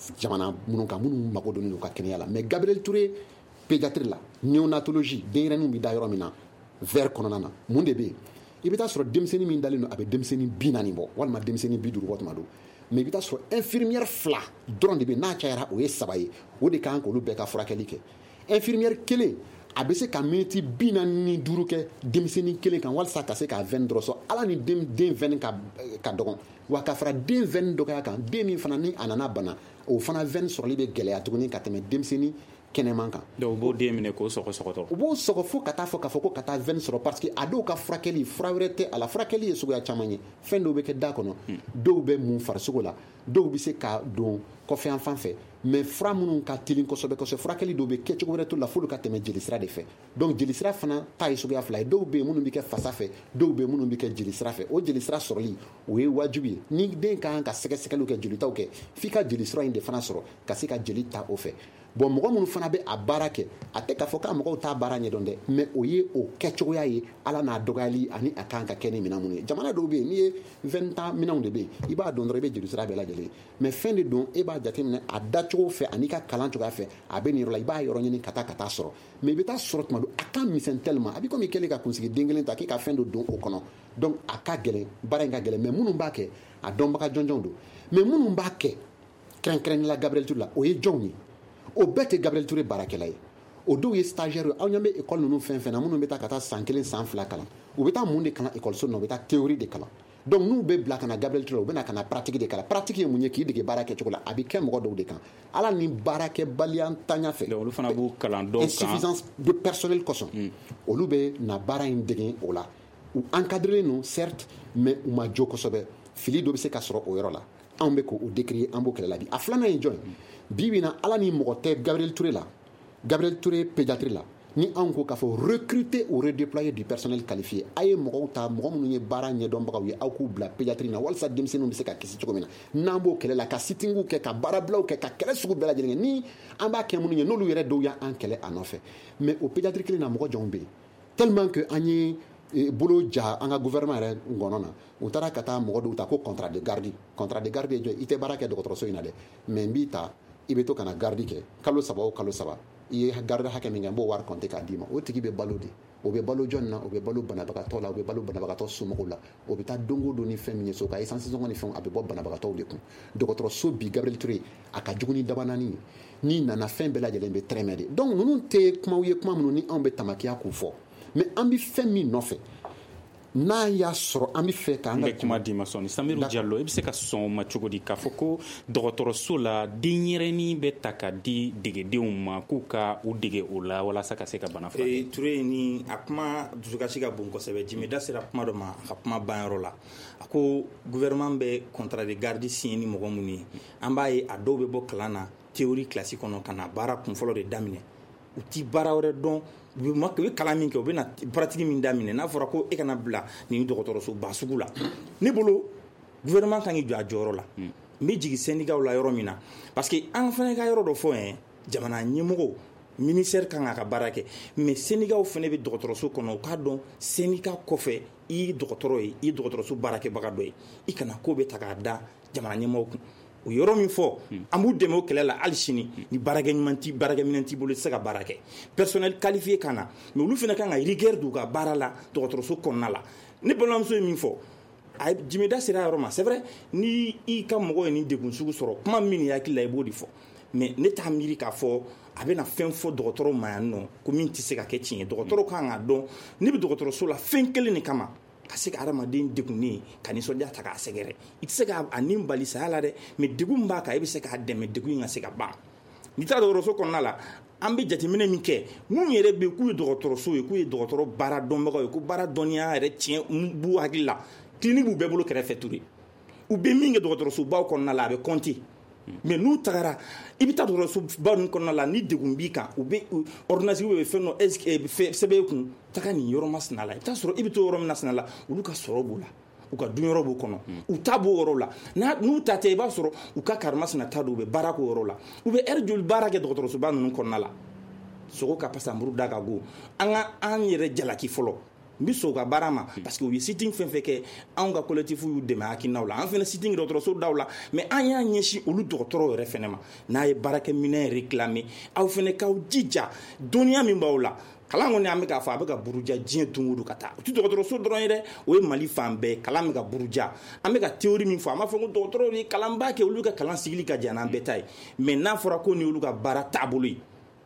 jamana minnu kan minnu mago donnen don ka kɛnɛya la mais Gabriel Touré pédiatrie la néonatologie denɲɛrɛninw bɛ da yɔrɔ min na vers kɔnɔna na mun de bɛ yen i bɛ taa sɔrɔ denmisɛnnin min dalen don a bɛ denmisɛnnin bi naani bɔ walima denmisɛnnin bi duuru bɔ tuma don mais i bɛ taa sɔrɔ infirmière fila dɔrɔn de bɛ n'a cayara o ye saba ye o de kan k'olu bɛɛ ka furakɛli kɛ infirmière kelen a bɛ se ka miniti bi naani ni duuru kɛ denmisɛnnin kelen kan walasa ka se k'a vɛni dɔrɔn sɔrɔ ala ni den den vɛni ka ka dɔgɔn wa ka fara den vɛni dɔgɔya kan den min fana ni a nana bana o fana vɛni sɔrɔli bɛ gɛlɛya tuguni ka tɛmɛ denmisɛnnin kɛnɛman kan. donc u b'o den minɛ k'o sɔgɔ sɔgɔ dɔrɔn. u b'o sɔgɔ fo ka taa fɔ k'a fɔ ko ka taa vɛni sɔrɔ parce que a dɔw ka furakɛli fura wɛrɛ tɛ a la furakɛli ye suguya caman ye fɛn dɔw bɛ kɛ da kɔnɔ dɔw bɛ mun farisogo la dɔw bɛ se ka don kɔfɛ yan fan fɛ mais fura minnu ka teli kosɛbɛ kosɛbɛ furakɛli dɔw bɛ kɛ cogo wɛrɛ t'o la f'olu ka tɛmɛ jelisira de fɛ donc jelisira fana ta ye suguya fila ye dɔw bɛ yen minnu bɛ kɛ fasa fɛ dɔw bɛ yen minnu bɛ kɛ jelisira fɛ o jelisira sɔrɔli o ye wajibi ye ni den ka kan ka sɛgɛsɛgɛliw kɛ jolitaw kɛ f'i ka jelisira in de fana sɔrɔ ka se ka jeli ta o fɛ bon mɔgɔ minnu fana bɛ a baara kɛ a tɛ k'a fɔ k'a mɔgɔw t'a baara ɲɛdɔn dɛ mais o ye o kɛcogoya ye ala n'a dɔgɔyali ani a kan ka kɛ ni minɛn minnu ye jamana dɔw bɛ yen n'i ye vingt ans minɛnw de bɛ yen i b'a dɔn dɔrɔn i bɛ jeli sira bɛɛ lajɛlen mais fɛn de don e b'a jateminɛ a dacogo fɛ ani ka kalan cogoya fɛ a bɛ nin yɔrɔ la i b'a yɔrɔ ɲini ka taa ka taa sɔrɔ mais i bɛ taa sɔrɔ tuma dɔ a ka misɛn tellement a bɛ komi i kɛlen ka kunsigi den kelen ta k'i ka fɛn dɔ don o kɔnɔ donc a ka gɛlɛn baara in ka gɛlɛn mais minnu b'a kɛ a dɔnbaga jɔnjɔnw don mais minnu b'a kɛ kɛrɛnkɛrɛnnenya la Gabriel Touré la o ye jɔnw ye o bɛɛ tɛ Gabriel Touré baarakɛla ye o dɔw ye stagiaire aw ɲɛ bɛ école ninnu fɛn fɛn na minnu bɛ taa ka taa san kelen san fila kalan u bɛ taa mun de kalan école na u bɛ taa théorie de kalan donc n'u bɛ bila ka na Gabriel Touré u bɛ na ka na pratique de kalan pratique ye mun ye k'i dege baara kɛcogo la a bɛ kɛ mɔgɔ dɔw de kan ala ni baarakɛbaliya ntanya fɛ olu fana b'u kalan dɔw kan insuffisance de personnel kosɔn olu bɛ na baara in dege o la u encadré non certes mais u ma jo kosɛbɛ fili dɔ bɛ se ka sɔrɔ o yɔrɔ la anw bɛ k'o décrier an b'o kɛlɛ la bi a filanan ye jɔn ye bi bi in na ala ni mɔgɔ tɛ Gabriel Touré la Gabriel Touré pédiatrie la ni anw ko k'a fɔ recruter ou redéployer du personnel qualifié a ye mɔgɔw ta mɔgɔ minnu ye baara ɲɛdɔnbagaw ye aw k'u bila pédiatrie na walasa denmisɛnninw bɛ se ka kisi cogo min na n'an b'o kɛlɛ la ka sitingiw kɛ ka baarabilaw kɛ ka kɛlɛ sugu bɛɛ lajɛlen kɛ ni an b'a kɛ minnu ye n'olu yɛrɛ dɔw y'an kɛlɛ a nɔfɛ mais o pédiatrie kelen na mɔgɔ jɔnw bɛ yen tellement que an ye bolo ja an ka gouvernement yɛrɛ ngɔnɔ na u taara ka taa mɔgɔ dɔw ta ko contrat de garde contrat de garde ye jɔ i tɛ baara kɛ dɔgɔtɔrɔso in na dɛ mais n b'i ta i bɛ to ka na garde kɛ kalo saba o kalo saba i ye garde hakɛ min kɛ n b'o wari compter k'a d'i ma o tigi bɛ balo de o bɛ balo jɔn na o bɛ balo banabagatɔ la o bɛ balo banabagatɔ somɔgɔw la o bɛ taa don o don ni fɛn min ye so ka essence sɔngɔ ni fɛnw a bɛ bɔ banabagatɔw de kun dɔgɔtɔrɔso bi Gabriel Touré a ka jugu ni daba naani ye n'i nana fɛn bɛɛ lajɛlen bɛ tɛrɛmɛ de donc ninnu tɛ kumaw ye kuma minnu ni anw bɛ tamakiya k'u fɔ mais an bɛ fɛn min nɔfɛ n'a y'a sɔrɔ an bɛ fɛ k'an ka kuma di ma sɔnni Samiru Jalo i bɛ se ka sɔn o ma cogo di k'a fɔ ko dɔgɔtɔrɔso la denyɛrɛnin bɛ ta ka di degedenw ma k'u ka u dege o la walasa ka se ka bana furakɛ. Touré ni a kuma dusukasi ka bon kosɛbɛ Jimi da sera kuma dɔ ma a ka kuma banyɔrɔ la a ko gouvernement bɛ contrat de garde signé ni mɔgɔ minnu ye an b'a ye a dɔw bɛ bɔ kalan na théorie classe kɔnɔ ka na baara kunfɔlɔ de daminɛ u ti baara wɛrɛ dɔn u bɛ kalan min kɛ u bɛ na pratique min daminɛ n'a fɔra ko e kana bila nin dɔgɔtɔrɔso ba sugu la ne bolo gouvernement kan k'i jɔ a jɔyɔrɔ la n bɛ jigin syndicat la yɔrɔ min na parce que an fana ka yɔrɔ dɔ fɔ ye jamana ɲɛmɔgɔw ministère kan ka baara kɛ mais syndicat fana bɛ dɔgɔtɔrɔso kɔnɔ u k'a dɔn syndicat kɔfɛ i ye dɔgɔtɔrɔ ye i ye dɔgɔtɔrɔso baarakɛbaga dɔ ye i kana ko bɛ ta k'a da jamana ɲɛmɔgɔw kun o yɔrɔ min fɔ an b'u dɛmɛ o kɛlɛ la hali sini ni baarakɛ ɲuman ti baarakɛ minɛn t'i bolo i tɛ se ka baara kɛ personnel qualifié kan na mais olu fana kan ka rigueur d'u ka baara la dɔgɔtɔrɔso kɔnɔna la ne balimamuso ye min fɔ a Jimi da sera yɔrɔ ma c'est vrai ni i ka mɔgɔ ye nin degun sugu sɔrɔ kuma min ni hakili la i b'o de fɔ mais ne t'a miiri k'a fɔ a bɛna fɛn fɔ dɔgɔtɔrɔ ma yan nɔ ko min tɛ se ka kɛ tiɲɛ dɔgɔtɔrɔ kan ka dɔn ne bɛ dɔgɔtɔrɔso la fɛn kelen de kama ka se ka adamaden degunnen ka nisɔndiya ta k'a sɛgɛrɛ i tɛ se ka a nin bali saya la dɛ mais degun b'a kan i bɛ se k'a dɛmɛ degun in ka se ka ban n'i taara dɔgɔtɔrɔso kɔnɔna la an bɛ jateminɛ min kɛ minnu yɛrɛ bɛ yen k'u ye dɔgɔtɔrɔso ye k'u ye dɔgɔtɔrɔ baara dɔnbagaw ye ko baara dɔnniya yɛrɛ tiɲɛ b'u hakili la clinique b'u bɛɛ bolo kɛrɛfɛ Touré u bɛ min kɛ dɔgɔtɔrɔsobaw kɔnɔna la a bɛ compter mais n'u tagara i bɛ taa dɔgɔtɔrɔsoba ninnu kɔnɔna la ni degun b'i kan u bɛ ordonnance bɛ fɛn dɔ sɛbɛn i kun taga nin yɔrɔ masina la i bɛ taa sɔrɔ i bɛ to yɔrɔ min masina la olu ka sɔrɔ b'u la u ka dunyɔrɔ b'u kɔnɔ u ta b'o yɔrɔ la n'u ta tɛ i b'a sɔrɔ u ka karimasina ta don u bɛ baara k'o yɔrɔ la u bɛ heure joli baara kɛ dɔgɔtɔrɔsoba ninnu kɔnɔna la sogo ka pasamuru da ka go an ka an yɛrɛ jalaki fɔlɔ n bi sɔn u ka baara ma parce que u ye sitting fɛn fɛn kɛ anw ka collectif y'u dɛmɛ hakilinaw la an fɛnɛ sitting dɔgɔtɔrɔso daw la mais an y'a ɲɛsin olu dɔgɔtɔrɔw yɛrɛ fɛnɛ ma n'a ye baarakɛminɛn réclamer aw fɛnɛ k'aw jija dɔnniya min b'aw la kalan kɔni an bɛ k'a fɔ a bɛ ka buruja diɲɛ don o don ka taa o tɛ dɔgɔtɔrɔso dɔrɔn ye dɛ o ye mali fan bɛɛ kalan bɛ ka buruja an bɛ ka théorie min fɔ an b'a fɔ ko dɔgɔtɔrɔw ye kalanba kɛ olu ka kalan sigili ka jan n'an bɛɛ ta ye mais n'a fɔra ko ni olu ka baara taabolo ye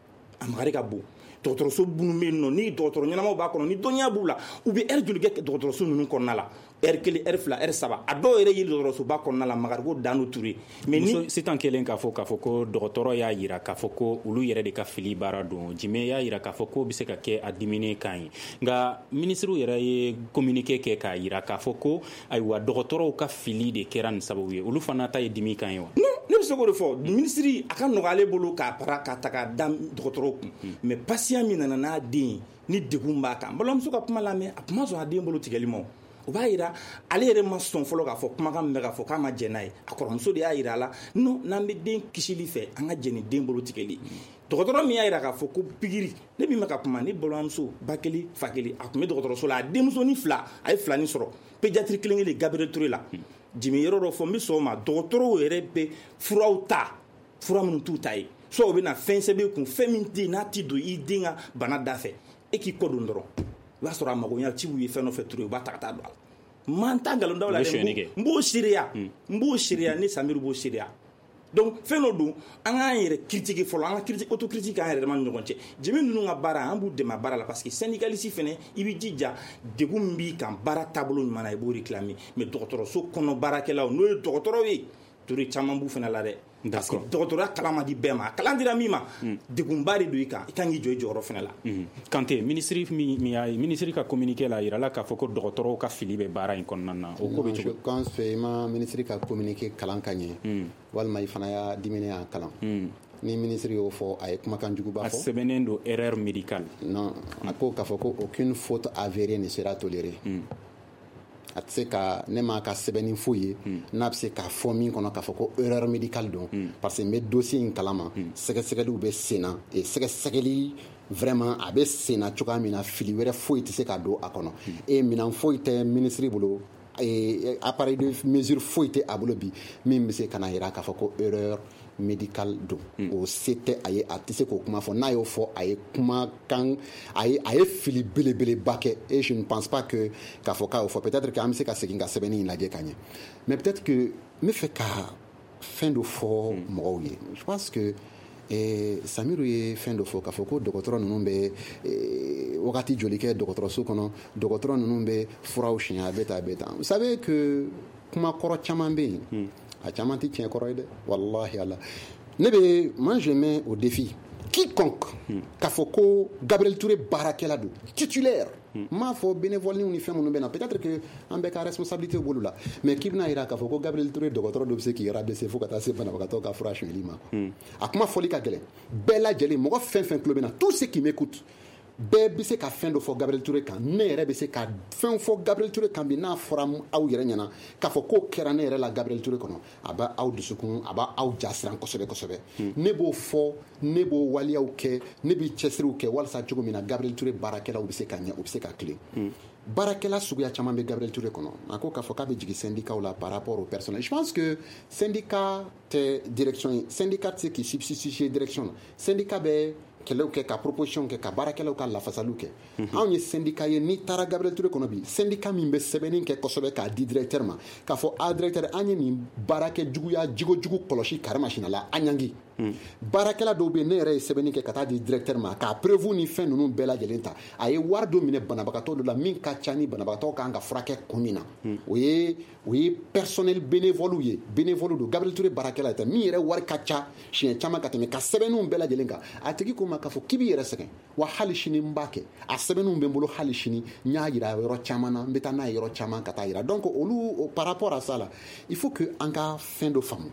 a magari ka bon dɔgɔtɔrɔso minnu bɛ yen nɔ ni dɔgɔtɔrɔ ɲɛnamaw b'a kɔnɔ ni dɔnniya b'u la u bɛ heure joli kɛ dɔgɔtɔrɔso ninnu kɔnɔna la heure kelen heure fila heure saba a dɔw yɛrɛ ye dɔgɔtɔrɔsoba kɔnɔna la magariko dano ture mais ni sitan kelen k'a fɔ k'a fɔ ko dɔgɔtɔrɔ y'a yira k'a fɔ ko olu yɛrɛ de ka fili baara don jumɛn y'a yira k'a fɔ ko bɛ se ka kɛ a diminen kan ye nka minisiriw yɛrɛ ye communiqué kɛ k'a yira k'a fɔ ko ayiwa dɔgɔtɔrɔw ka fili de kɛra nin sababu ye olu fana ta ye dimi kan ye wa non ne bɛ se k'o de fɔ minisiri a ka nɔgɔ ale bolo k'a para k'a ta k'a da dɔgɔtɔrɔw kun mais patient min nana n'a den ni degun b'a kan n balimamuso ka kuma lamɛn a kuma sɔn a den bolo tigɛli ma o b'a yira ale yɛrɛ ma sɔn fɔlɔ k'a fɔ kumakan min bɛ k'a fɔ k'a ma jɛ n'a ye a kɔrɔmuso de y'a yira a la non n'an bɛ den kisili fɛ an ka jɛ ni den bolo tigɛli dɔgɔtɔrɔ min y'a yira k'a fɔ ko pikiri ne min bɛ ka kuma ni balimamuso ba kelen fa kelen a tun bɛ dɔgɔtɔrɔso la a denmusonin fila a ye filanin sɔrɔ pédiatrie kelen kelen Gabriel Touré la jimi yɔrɔ dɔ fɔ n bɛ sɔn o ma dɔgɔtɔrɔw yɛrɛ bɛ furaw ta fura minnu t'u ta ye soit u bɛ na fɛn sɛbɛn kun fɛn min tɛ yen n'a ti don i den ka bana da fɛ e k'i kɔ don dɔrɔn i b'a sɔrɔ a magoɲa ci ye fɛn dɔ fɛ turu u b'a ta ka taa don a la man ta nkalon daw la dɛ n b'o seereya n b'o seereya ni Samiru b'o seereya donc fɛn dɔ don an k'an yɛrɛ critiquer fɔlɔ an ka critique autocritique k'an yɛrɛ dama ni ɲɔgɔn cɛ jɛmi ninnu ka baara an b'u dɛmɛ baara la parce que syndicaliste fɛnɛ i bɛ jija degun min b'i kan baara taabolo ɲuman na i b'o réclamer mais dɔgɔtɔrɔso kɔnɔ baarakɛlaw n'o ye dɔgɔtɔrɔw ye tori caman b'u fɛnɛ la dɛ parce que dɔgɔtɔrɔya kalan ma di bɛɛ ma a kalan dira min ma degunba de don i kan i kan k'i jɔ i jɔyɔrɔ fɛnɛ la Kante ministre min y'a ye ministre ka communiqué la yira la k'a fɔ ko dɔgɔtɔrɔw ka fili bɛ baara in kɔnɔna na o ko bɛ cogo je pense que i ma ministre ka communiqué kalan ka ɲɛ walima i fana y'a dimine y'a kalan ni ministre y'o fɔ a ye kumakan juguba fɔ a sɛbɛnnen don erreur médicale non a ko k'a fɔ ko aucune faute avérée ne sera tolérée a tɛ se ka ne ma ka sɛbɛnni foyi ye n'a bɛ se k'a fɔ min kɔnɔ k'a fɔ ko erreur médicale don parce que n bɛ dossier in kalama sɛgɛsɛgɛliw bɛ sen na et sɛgɛsɛgɛli vraiment a bɛ sen na cogoya min na fili wɛrɛ foyi tɛ se ka don a kɔnɔ et minɛn foyi tɛ ministre bolo appareil de mesure foyi tɛ a bolo bi min bɛ se ka na yira k'a fɔ ko erreur médical don o se tɛ a ye a tɛ se k'o kuma fɔ n'a y'o fɔ a ye kumakan a ye a ye fili belebeleba kɛ et je ne pense pas que k'a fɔ k'a y'o fɔ peut-être que an bɛ se ka segin ka sɛbɛnni in lajɛ ka ɲɛ mais peut-être que n bɛ fɛ ka fɛn dɔ fɔ mɔgɔw ye je pense que eh, Samiru ye fɛn dɔ fɔ k'a fɔ ko dɔgɔtɔrɔ ninnu bɛ eh, wagati joli kɛ dɔgɔtɔrɔso kɔnɔ dɔgɔtɔrɔ ninnu bɛ furaw siɲɛ a bɛ tan a bɛ tan vous savez que kuma kɔrɔ caman bɛ yen a caman tɛ tiɲɛ kɔrɔ ye dɛ wallahi ala ne bɛ moi je mets au défi quiconque k'a fɔ ko Gabriel Touré baarakɛla don titulaire n m'a fɔ bénévole ni fɛn minnu bɛ na peut-être que an bɛɛ ka responsabilité bolo la mais k'i bɛna yira k'a fɔ ko Gabriel Touré dɔgɔtɔrɔ dɔ bɛ se k'i rabaisser fo ka taa se banabagatɔ ka fura suɲɛli ma a kuma fɔli ka gɛlɛn bɛɛ lajɛlen mɔgɔ fɛn fɛn tulo bɛ na tous ceux qui m'écoutent bɛɛ bɛ se ka fɛn dɔ fɔ Gabriel Touré kan ne yɛrɛ bɛ se ka fɛn fɔ Gabriel Touré kan bi n'a fɔra aw yɛrɛ ɲɛna k'a fɔ k'o kɛra ne yɛrɛ la Gabriel Touré kɔnɔ a b'a aw dusukun a b'a aw jasiran kosɛbɛ kosɛbɛ ne b'o fɔ ne b'o waliyaw kɛ ne bɛ cɛsiriw kɛ walasa cogo min na Gabriel Touré baarakɛlaw bɛ se ka ɲɛ u bɛ se ka tilen baarakɛla suguya caman bɛ Gabriel Touré kɔnɔ a ko k'a fɔ k'a bɛ jigin syndicat la par rapport au personnel je pense que syndicat tɛ direction ye syndicat tɛ se k'i substituer direction na syndicat bɛ kɛlɛw kɛ ka proposition kɛ ka baarakɛlaw ka lafasaliw kɛ anw ye syndicat ye n'i taara Gabriel Touré kɔnɔ bi syndicat min bɛ sɛbɛnni kɛ kosɛbɛ k'a di directeur ma k'a fɔ a directeur an ye nin baarakɛ juguya jigojugu kɔlɔsi kari masina la an ɲangi baarakɛla dɔw bɛ yen ne yɛrɛ ye sɛbɛnni kɛ ka taa di directeur ma k'a prévu ni fɛn ninnu bɛɛ lajɛlen ta a ye wari dɔ minɛ banabagatɔ dɔ la min ka ca ni banabagatɔ kan ka furakɛ kun min na o ye o ye personnel bénévole ye bénévole don Gabriel Touré baarakɛla ye min yɛrɛ wari ka ca siɲɛ caman ka tɛmɛ ka sɛbɛnninw bɛɛ lajɛlen kan a tigi ko ma k'a fɔ k'i b'i yɛrɛ sɛgɛn wa hali sini n b'a kɛ a sɛbɛnninw bɛ n bolo hali sini n y'a yira yɔrɔ caman na n bɛ taa n'a ye yɔrɔ caman ka taa yira donc olu par rapport à ça là il faut que an ka fɛn dɔ faamu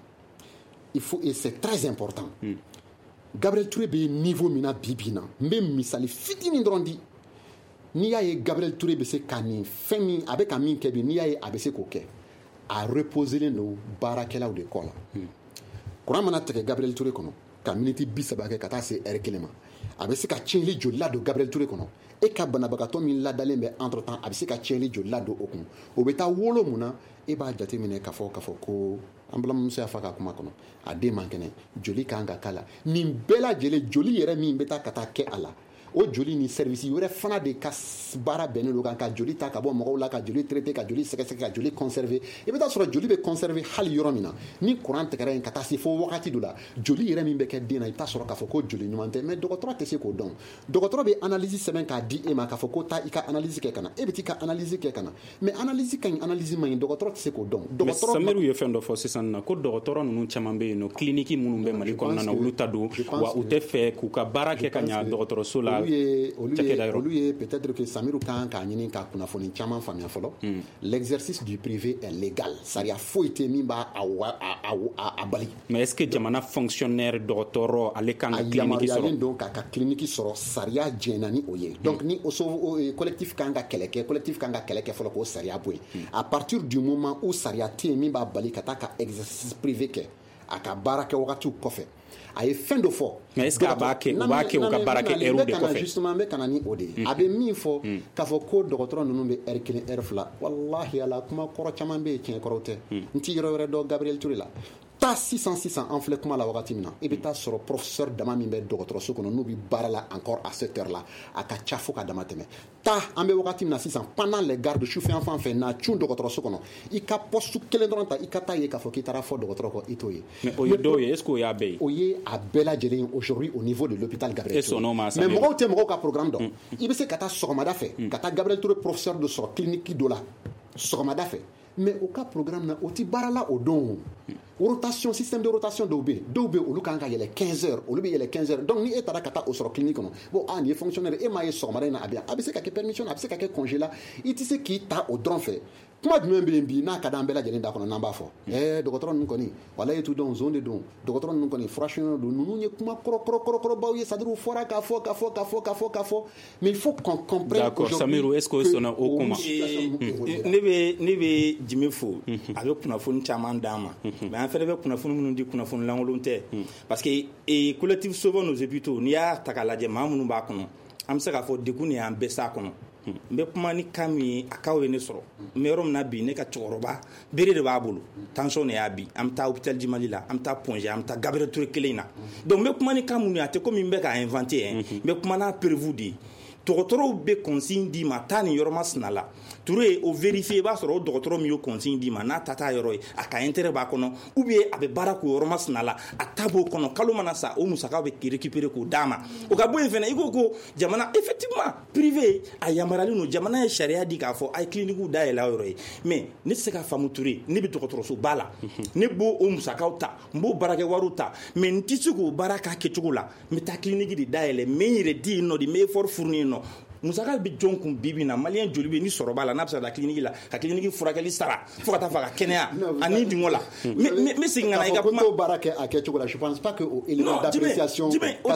il faut et c'est très important mm. Gabriel Touré bɛ niveau min na bi bi na n bɛ misali fitinin dɔrɔn di n'i y'a ye Gabriel Touré bɛ se ka nin fɛn min a bɛ ka min kɛ bi n'i y'a ye a bɛ se k'o kɛ a reposelen don baarakɛlaw de kɔ la kuran mana tigɛ Gabriel Touré kɔnɔ ka miniti bi saba kɛ ka taa se heure kelen ma a bɛ se ka tiɲɛli joli la don Gabriel Touré kɔnɔ e ka banabagatɔ min ladalen bɛ entre temps a bɛ se ka tiɲɛli joli la don o kun o bɛ taa wolo mun na e b'a jateminɛ k'a fɔ k'a fɔ ko an balimamuso y'a fɔ ka kuma kɔnɔ a den man kɛnɛ joli kan ka k'a la nin bɛɛ lajɛlen joli yɛrɛ min bɛ taa ka taa kɛ a la o joli ni service wɛrɛ fana de ka baara bɛnnen don kan ka joli ta ka bɔ mɔgɔw la ka joli traiter ka joli sɛgɛsɛgɛ ka joli conserver i bɛ taa sɔrɔ joli bɛ conserver hali yɔrɔ min na ni courant tigɛra yen ka taa se fo wagati dɔ la joli yɛrɛ min bɛ kɛ den na i bɛ taa sɔrɔ k'a fɔ ko joli ɲuman tɛ mais dɔgɔtɔrɔ tɛ se k'o dɔn dɔgɔtɔrɔ bɛ analyse sɛbɛn k'a di e ma k'a fɔ ko taa i ka analyse kɛ ka na e bɛ t'i ka analyse kɛ ka na mais analyse ka ɲi analyse man ɲi dɔgɔtɔrɔ tɛ se k'o dɔn dɔgɔtɔrɔ Samiru ye fɛn dɔ fɔ sisan na ko dɔgɔtɔrɔ ninnu caman bɛ yen nɔ clinique minnu bɛ Mali kɔnɔna na olu ta don wa u tɛ fɛ k'u ka baara kɛ ka ɲɛ dɔgɔtɔrɔso la olu ye peut-être que Samiru kan k'a ɲini ka kunnafoni caman faamuya fɔlɔ l'exercice du privé est légal sariya foyi tɛ min b'a a bali mais est-ce que jamana fonctionnaire dɔgɔtɔrɔ ale kan ka clinique sɔrɔ donc k'a ka clinique sɔrɔ sariya jɛnna ni o ye donc ni o collectif kan ka kɛlɛ kɛ collectif kan ka kɛlɛ kɛ fɔlɔ k'o sariya bɔ yen à partir du moment où sariya tɛ yen min b'a bali ka taa ka exercice privé kɛ a ka baara kɛ wagatiw kɔfɛ a ye fɛn dɔ fɔ mais est-ce que a b'a kɛ u b'a kɛ u ka baara kɛ heure de kɔfɛ justement n bɛ ka na ni o de ye a bɛ min fɔ k'a fɔ ko dɔgɔtɔrɔ ninnu bɛ heure kelen heure fila walahi ala kuma kɔrɔ caman bɛ yen tiɲɛ kɔrɔ tɛ n tɛ yɔrɔ wɛrɛ dɔn Gabriel Touré la taa sisan sisan an filɛ kuma la wagati min na i bɛ taa sɔrɔ professeur dama min bɛ dɔgɔtɔrɔso kɔnɔ n'u bɛ baara la encore à cette heure là a ka ca fo ka dama tɛmɛ taa an bɛ wagati min na sisan pendant les gardes sufɛ yan fan fɛ n'a cun dɔgɔtɔrɔso kɔnɔ i ka poste kelen dɔrɔn ta i ka taa ye k'a fɔ k'i taara fɔ dɔgɔtɔrɔ kɔ i t'o ye mais o ye dɔw ye est-ce que o y'a bɛɛ ye o ye a bɛɛ lajɛlen aujourd'hui au niveau de l'hôpital Gabriel Touré mais mɔgɔw tɛ mɔgɔw ka programme dɔn i bɛ se ka taa sɔgɔmada fɛ ka taa Gabriel Touré professeur dɔ sɔrɔ clinique dɔ la sɔgɔmada fɛ mais au cas programme na o ti baara la o don rotation système de rotation dɔw bɛ yen dɔw bɛ yen olu kan ka yɛlɛ quinze heures olu bɛ yɛlɛ quinze heures donc ni e taara ka taa o sɔrɔ clinique kɔnɔ bon ah nin ye fonctionnaire e m'a ye sɔgɔmada in na a bɛ yan a bɛ se ka kɛ permission a bɛ se ka kɛ congé la i tɛ se k'i ta o dɔrɔn fɛ kuma jumɛn bɛ yen bi n'a ka d'an bɛɛ lajɛlen da kɔnɔ n'an b'a fɔ ɛɛ dɔgɔtɔrɔ ninnu kɔni wala ye tu dɔn zone de don dɔgɔtɔrɔ ninnu kɔni furasiyɔn don ninnu ye kuma kɔrɔkɔrɔkɔrɔbaw ye c'est-à-dire u fɔra k'a fɔ k'a fɔ k'a fɔ k'a fɔ k'a fɔ mais il faut qu'on comprenne d'accord Samiru est-ce que o sɔnna o kuma ne bɛ ne bɛ Jimi fo a bɛ kunnafoni caman d'an ma mais an fɛnɛ bɛ kunnafoni minnu di kunnafoni lankolon tɛ parce que collectif sauvons nos hôpitaux n'i y'a ta k'a lajɛ maa minnu b'a kɔnɔ an bɛ se k'a fɔ degun de y'an bɛɛ s'a kɔnɔ n bɛ kuma ni kan min ye a kaw ye ne sɔrɔ n bɛ yɔrɔ min na bi ne ka cɛkɔrɔba bere de b'a bolo tension de y'a bi an bɛ taa hôpital du Mali la an bɛ taa Pongé an bɛ taa Gabriel Touré kelen in na donc n bɛ kuma ni kan minnu ye a tɛ komi n bɛ k'a inventé n bɛ kuma n'a prévu de ye dɔgɔtɔrɔw bɛ consigne d'i ma taa nin yɔrɔ masina la Touré o vérifier i b'a sɔrɔ o dɔgɔtɔrɔ min y'o consigne d'i ma n'a ta t'a yɔrɔ ye a ka intérêt b'a kɔnɔ ou bien a bɛ baara k'o yɔrɔ masina la a ta b'o kɔnɔ kalo mana sa o musakaw bɛ récupérer k'o d'a ma o ka bɔ yen fɛnɛ i ko ko jamana effectivement privé a yamaruyalen don jamana ye sariya di k'a fɔ a ye clinique dayɛlɛ a yɔrɔ ye mais ne tɛ se ka faamu Touré ne bɛ dɔgɔtɔrɔso ba la ne b'o o musakaw ta n b'o baarakɛ wariw ta mais n tɛ se k'o baara k'a kɛcogo la n bɛ taa clinique de dayɛlɛ n bɛ n yɛrɛ di yen nɔ de n bɛ effort fourni yen nɔ musaka bɛ jɔn kun bibi na maliyɛn joli bɛ ni sɔrɔ b'a la n'a bɛ se ka taa clinique la ka clinique furakɛli sara fo ka taa fɔ a ka kɛnɛya ani dingɔ la n bɛ segin ka na i ka kuma ko baara kɛ a kɛcogo la je pense pas que o élément d'appréciation o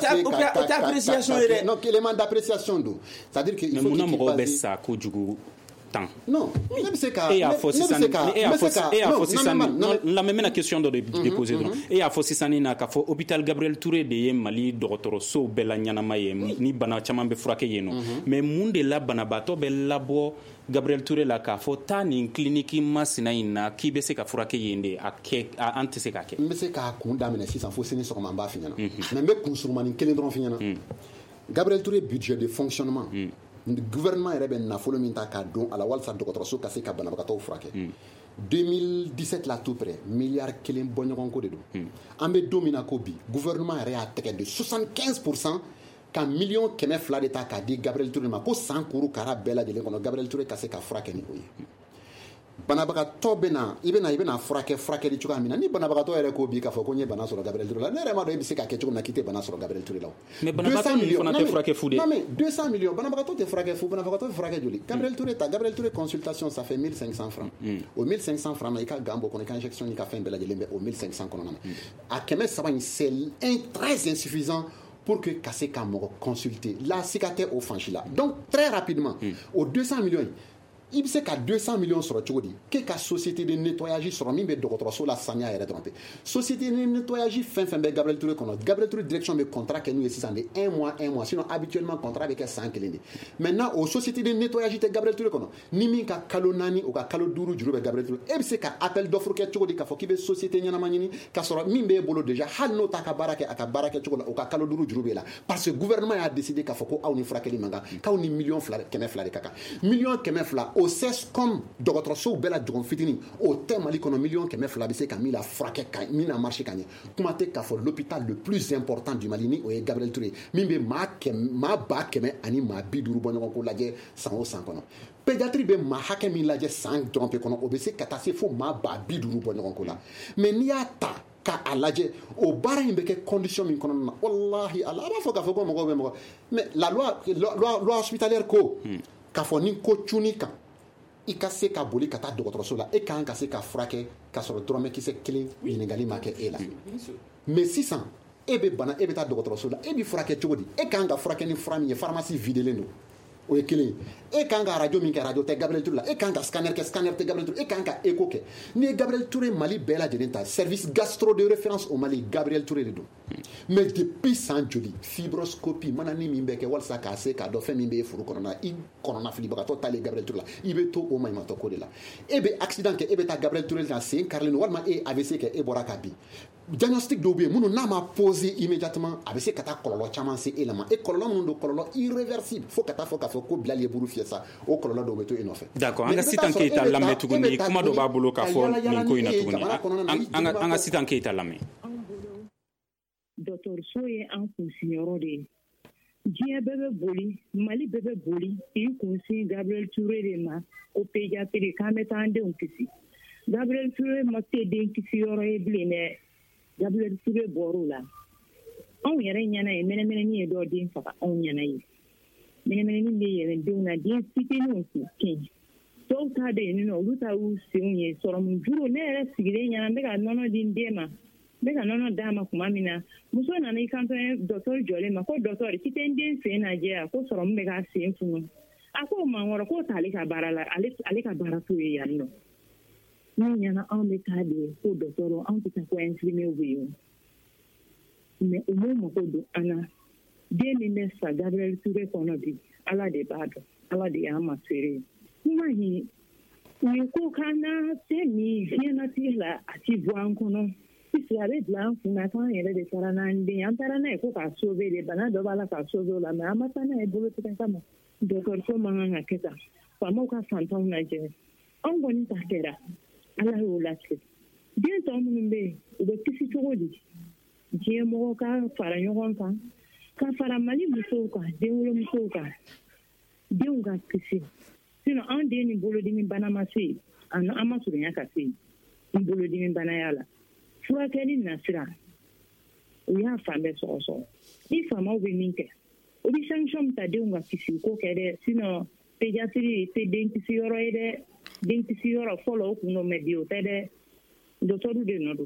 tɛ appréciation ye dɛ non élément d'appréciation don c'est à dire que il faut que mɔgɔw bɛ sa kojugu tan non ne bɛ se ka e y'a fɔ sisan e y'a fɔ sisan la même question dɔ de déposer dɔrɔn e y'a fɔ sisan na k'a fɔ hôpital Gabriel Touré de ye Mali dɔgɔtɔrɔsow bɛɛ la ɲɛnama ye ni bana caman bɛ furakɛ yen nɔ mais mun de la banabaatɔ bɛ labɔ Gabriel Touré la k'a fɔ taa nin clinique masina in na k'i bɛ se ka furakɛ yen de a kɛ an tɛ se k'a kɛ n bɛ se k'a kun daminɛ sisan fo sini sɔgɔma n b'a f'i ɲɛna mais n bɛ kun surumani kelen dɔrɔn f'i ɲɛna Gabriel Touré budget de fonctionnement gouvernement yɛrɛ bɛ nafolo min ta k'a don a la walasa dɔgɔtɔrɔso ka se ka banabagatɔw furakɛ deux mille dix-sept la tout près milliard kelen bɔɲɔgɔn ko de don an bɛ don min na ko bi gouvernement yɛrɛ y'a tɛgɛ de soixante-quinze pour cent ka miliyɔn kɛmɛ fila de ta k'a di Gabriel Touré ma ko san kuru kara bɛɛ lajɛlen kɔnɔ Gabriel Touré ka se ka furakɛ ni o ye banabagatɔ bɛ na i bɛ na i bɛ na furakɛ furakɛli cogoya min na ni banabagatɔ yɛrɛ ko bi k'a fɔ ko n ye bana sɔrɔ Gabriel Touré la ne yɛrɛ m'a dɔn i bɛ se ka kɛ cogo min na k'i tɛ bana sɔrɔ Gabriel Touré la o mais banabagatɔ ninnu fana tɛ furakɛ fu de non mais deux cents millions banabagatɔ tɛ furakɛ fu banabagatɔ bɛ furakɛ joli Gabriel Touré ta Gabriel Touré consultation ça fait mille cinq cents francs o mille cinq cents francs na i ka gan bɔ kɔnɔ i ka injection n'i ka fɛn bɛɛ lajɛlen bɛ o mille cinq cents kɔnɔna na a kɛmɛ saba in c'est très insuffisant pour que ka se ka mɔgɔ consulter la siga tɛ o fan si la donc très rapidement o deux cents millions il bɛ se ka deux cents millions sɔrɔ cogo di k'e ka société de nettoyage sɔrɔ min bɛ dɔgɔtɔrɔso la saniya yɛrɛ dɔrɔn pe société de nettoyage fɛn fɛn bɛ Gabriel Touré kɔnɔ Gabriel Touré direction bɛ contrat kɛ n'u ye sisan de un mois un mois sinon habituellement contrat bɛ kɛ san kelen de maintenant o société de nettoyage tɛ Gabriel Touré kɔnɔ ni min ka kalo naani o ka kalo duuru juru bɛ Gabriel Touré e bɛ se ka appel d'offre kɛ cogo di k'a fɔ k'i bɛ société ɲɛnama ɲini k'a sɔrɔ min b'e bolo déjà hali n'o t'a ka baara kɛ a ka baara kɛ cogo la o ka kalo duuru juru b'e la parce que gouvernement y'a décidé k'a fɔ ko aw ni furakɛli man kan k'aw ni million fila kɛmɛ fila de ka kan million kɛmɛ fila o seize comme dɔgɔtɔrɔsow bɛɛ la jɔgɔn fitinin o tɛ Mali kɔnɔ million kɛmɛ fila bɛ se ka min la furakɛ ka min na marché ka ɲɛ kuma tɛ k'a fɔ l'hôpital le plus important du Mali ni o ye Gabriel Touré min bɛ maa kɛmɛ maa ba kɛmɛ ani maa bi duuru bɔ ɲɔgɔn ko lajɛ san o san kɔnɔ pédiatrie bɛ maa hakɛ min lajɛ san dɔrɔn pe kɔnɔ o bɛ se ka taa se fo maa ba bi duuru bɔ ɲɔgɔn ko la mais n'i y'a ta ka a lajɛ o baara in bɛ kɛ condition min kɔnɔna na wallahi ala a b'a fɔ k'a fɔ ko mɔgɔw bɛ mɔgɔ mais la loi loi loi hospitalière ko k'a fɔ ni ko cunni kan i ka se ka boli ka taa dɔgɔtɔrɔso la e ka kan ka se ka furakɛ ka sɔrɔ dɔrɔmɛ kisɛ kelen ɲininkali ma kɛ e la mais sisan e bɛ bana e bɛ taa dɔgɔtɔrɔso la e bɛ furakɛ cogo di e ka kan ka furakɛ ni fura min ye pharmacie videlen don o ye kelen e kan ka radio min kɛ radio tɛ Gabriel Touré la e kan ka scanner kɛ scanner tɛ Gabriel Touré e kan ka écho kɛ ni ye Gabriel Touré Mali bɛɛ lajɛlen ta service gastro de référence au Mali Gabriel Touré de don mais depuis san joli fibroscopie mana ni min bɛ kɛ walasa k'a se k'a dɔn fɛn min bɛ e furu kɔnɔna i kɔnɔna filibagatɔ taalen Gabriel Touré la i bɛ to o maɲumatɔ ko de la e bɛ accident kɛ e bɛ taa Gabriel Touré la sen karilen don walima e A V C kɛ e bɔra ka bin diagnostic dɔw bɛ yen minnu n'a ma posé immédiatement a bɛ se ka taa kɔlɔlɔ caman se e la ma e kɔlɔlɔ minnu don kɔlɔlɔ irréversible fo ka taa fɔ k'a fɔ ko Bilali ye buru fiyɛ sa o kɔlɔlɔ dɔw bɛ to e nɔfɛ. d'accord an ka Sitan Keyita lamɛn tuguni kuma dɔ b'a bolo k'a fɔ nin ko in na tuguni an ka Sitan Keyita lamɛn. Dɔgɔtɔrɔso ye an kunsigiyɔrɔ de ye diɲɛ bɛɛ bɛ boli Mali bɛɛ bɛ boli k'i kunsin Gabriel Touré de ma o pédiatrie k'an bɛ taa an denw kisi Gabriel Touré ma se den kisiyɔrɔ ye bilen dɛ Gabriel Touré bɔr'o la anw yɛrɛ ɲɛna ye mɛnɛmɛnɛni ye dɔ den faga anw ɲɛna ye mɛnɛmɛnɛni bɛ yɛlɛn denw na den fitininw k'u kin dɔw ta bɛ yen nɔ olu ta y'u senw ye sɔrɔmu juru ne yɛrɛ sigilen ɲɛna n bɛ ka nɔnɔ di n den ma n bɛ ka nɔnɔ d'a ma tuma min na muso nana i kanto dɔgɔtɔrɔ jɔlen ma ko dɔgɔtɔrɔ k'i tɛ n den sen lajɛ a ko sɔrɔmu bɛ k'a sen funu a ko mankɔrɔ k'o t'ale ka baara la ale ka baara t'o ye yan nɔ n'o ɲɛna anw bɛ taa de ko dɔgɔtɔrɔ anw tɛ taa ko infirmier bɛ yen mais u m'o mago don an na den min bɛ sa Gabriel Touré kɔnɔ bi ala de b'a dɔn ala de y'an ma feere kuma in u ye ko k'an na fɛn min diɲɛnatigɛ la a ti bɔ an kɔnɔ puisque a bɛ bila an kun na k'an yɛrɛ de taara n'an den an taara n'a ye ko k'a sauver de bana dɔ b'a la k'a sauver o la mais an ma taa n'a ye bolotigɛ kama dɔgɔtɔrɔso man kan ka kɛ tan faamaw ka fantanw lajɛ anw kɔni ta kɛra ala y'o latigɛ den tɔ minnu bɛ yen u bɛ kisi cogo di diɲɛ mɔgɔ ka fara ɲɔgɔn kan ka fara Mali musow kan denwolomusow kan denw ka kisi sinon an den ni bolodimi bana ma se yen an ma surunya ka se yen ni bolodimi banaya la furakɛli nasira u y'a fan bɛɛ sɔgɔsɔgɔ ni faamaw bɛ min kɛ u bɛ sanction min ta denw ka kisi ko kɛ dɛ sinon pédiatrie tɛ den kisi yɔrɔ ye dɛ den kisi yɔrɔ fɔlɔ o kun don mais bi o tɛ dɛ dɔgɔtɔrɔw de nɔ don